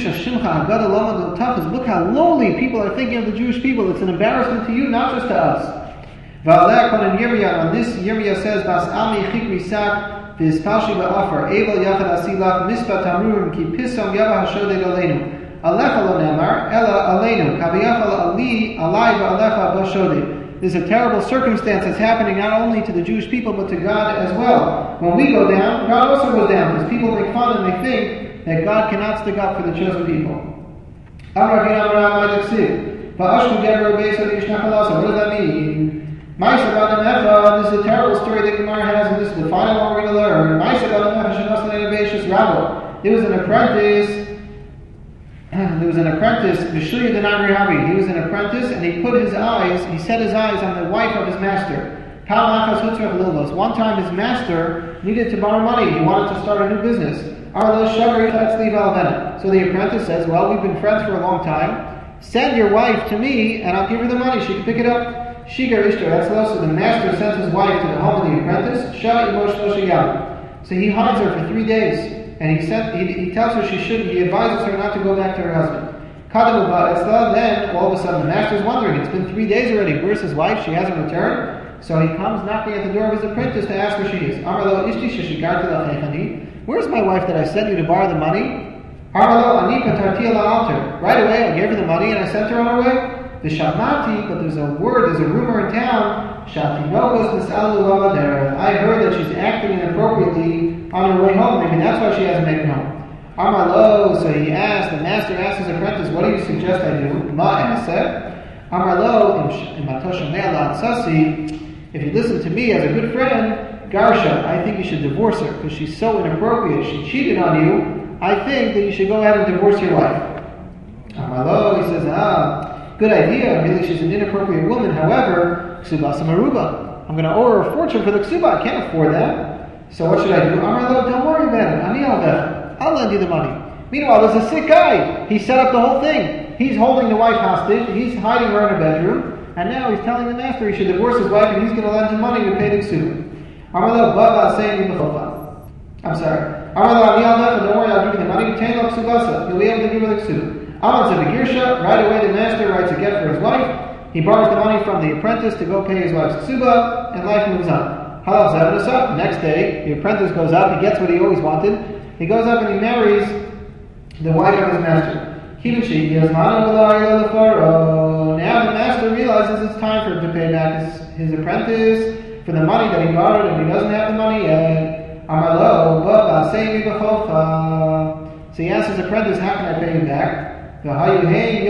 look how lowly people are thinking of the Jewish people. It's an embarrassment to you, not just to us. On this, Yirmiyah says, Bas Ami Chikri Sak, Vizpashi Ba'afar, Evel Yachad Asilach, Mispa Tamurim, Ki Pisam Yavah Hashoded Aleinu. Alecha lo nemar, Ela Aleinu, Kaviyachal Ali, Alai Va'alecha Ba'shoded. There's a terrible circumstance that's happening not only to the Jewish people but to God as well. When we go down, God also goes down because people make fun and they think that God cannot stick up for the chosen people. What does that mean? This is a terrible story that Gemara has, and this is the final one we're going to learn. There was an apprentice. There was an apprentice, he was an apprentice, and he put his eyes, he set his eyes on the wife of his master. One time his master needed to borrow money. He wanted to start a new business. So the apprentice says, well, we've been friends for a long time. Send your wife to me and I'll give her the money. She can pick it up. So the master sends his wife to the home of the apprentice. So he hides her for three days. And he, sent, he, he tells her she shouldn't, he advises her not to go back to her husband. Then, all of a sudden, the master's wondering, it's been three days already, where's his wife? She hasn't returned. So he comes knocking at the door of his apprentice to ask where she is. Where's my wife that I sent you to borrow the money? Right away, I gave her the money and I sent her on her way. The Shamati, but there's a word, there's a rumor in town. I heard that she's acting inappropriately on her way home. Maybe that's why she hasn't made it home. Amarlo, so he asked, the master asked his apprentice, what do you suggest I do? Ma Aseh. Amarlo, if you listen to me as a good friend, Garsha, I think you should divorce her because she's so inappropriate. She cheated on you. I think that you should go ahead and divorce your wife. Amarlo, he says, ah, good idea. Really, she's an inappropriate woman. However, Ksubasa Maruba. I'm going to owe her a fortune for the Ksuba. I can't afford that. So what should I do? Amarlo, don't worry about it. Ani alveh. I'll lend you the money. Meanwhile, there's a sick guy. He set up the whole thing. He's holding the wife hostage. He's hiding her in a bedroom. And now he's telling the master he should divorce his wife and he's going to lend him money to pay the ksuba. Amarlo, baba, saying the b'chofa. I'm sorry. Amarlo, ani alveh, don't worry, I'll give you the money. Tain lo ksubasa. You'll be able to give her the ksuba. Aman said the girsha. Right away, the master writes a get for his wife. He borrows the money from the apprentice to go pay his wife's ksuba, and life moves on. Halav zav. Next day, the apprentice goes up. He gets what he always wanted. He goes up and he marries the wife of his master. Now the master realizes it's time for him to pay back his, his apprentice for the money that he borrowed, and he doesn't have the money yet. So he asks his apprentice, how can I pay him back? So how's he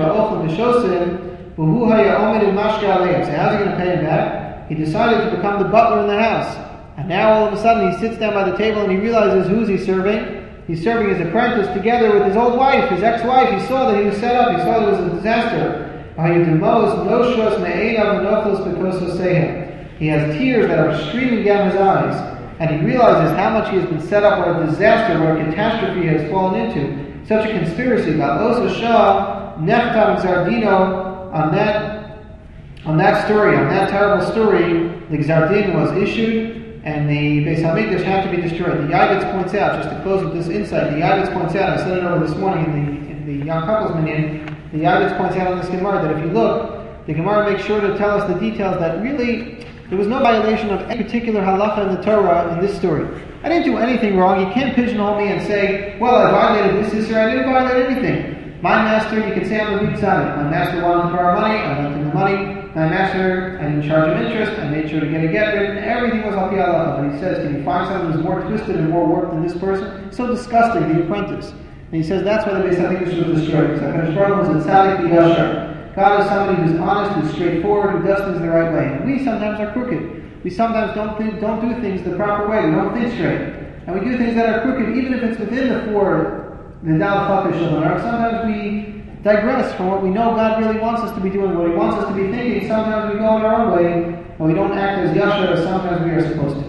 going to pay him back? He decided to become the butler in the house. And now all of a sudden he sits down by the table and he realizes who's he serving. He's serving his apprentice together with his old wife, his ex-wife. He saw that he was set up. He saw that it was a disaster. He has tears that are streaming down his eyes. And he realizes how much he has been set up, what a disaster, what a catastrophe he has fallen into. Such a conspiracy. On that, on that story, on that terrible story, the Gzardin was issued. And the Beis Hamikdash had to be destroyed. The Yavitz points out, just to close with this insight, the Yavitz points out, I said it over this morning in the, in the Young Couples Minyan, the Yavitz points out on this Gemara that if you look, the Gemara makes sure to tell us the details that really, there was no violation of any particular halacha in the Torah in this story. I didn't do anything wrong. You can't pigeonhole me and say, well, I violated this, this, or I didn't violate anything. My master, you can say I'm a big tzaddik. My master wanted to borrow money, I lent him the money. My master, I didn't charge him interest, I made sure to get a get written, everything was al pi halacha. But he says, can you find someone who's more twisted and more warped than this person? So disgusting, the apprentice. And he says that's why the Beis Hamikdash was destroyed. Because HaKadosh Baruch Hu is a tzaddik b'yashar. God is somebody who's honest, who's straightforward, who does things the right way. And we sometimes are crooked. We sometimes don't think, don't do things the proper way. We don't think straight. And we do things that are crooked, even if it's within the four, the Dal Chafei Shulchan Aruch. Sometimes we digress from what we know God really wants us to be doing, what He wants us to be thinking. Sometimes we go in our own way, and we don't act as yashar as sometimes we are supposed to.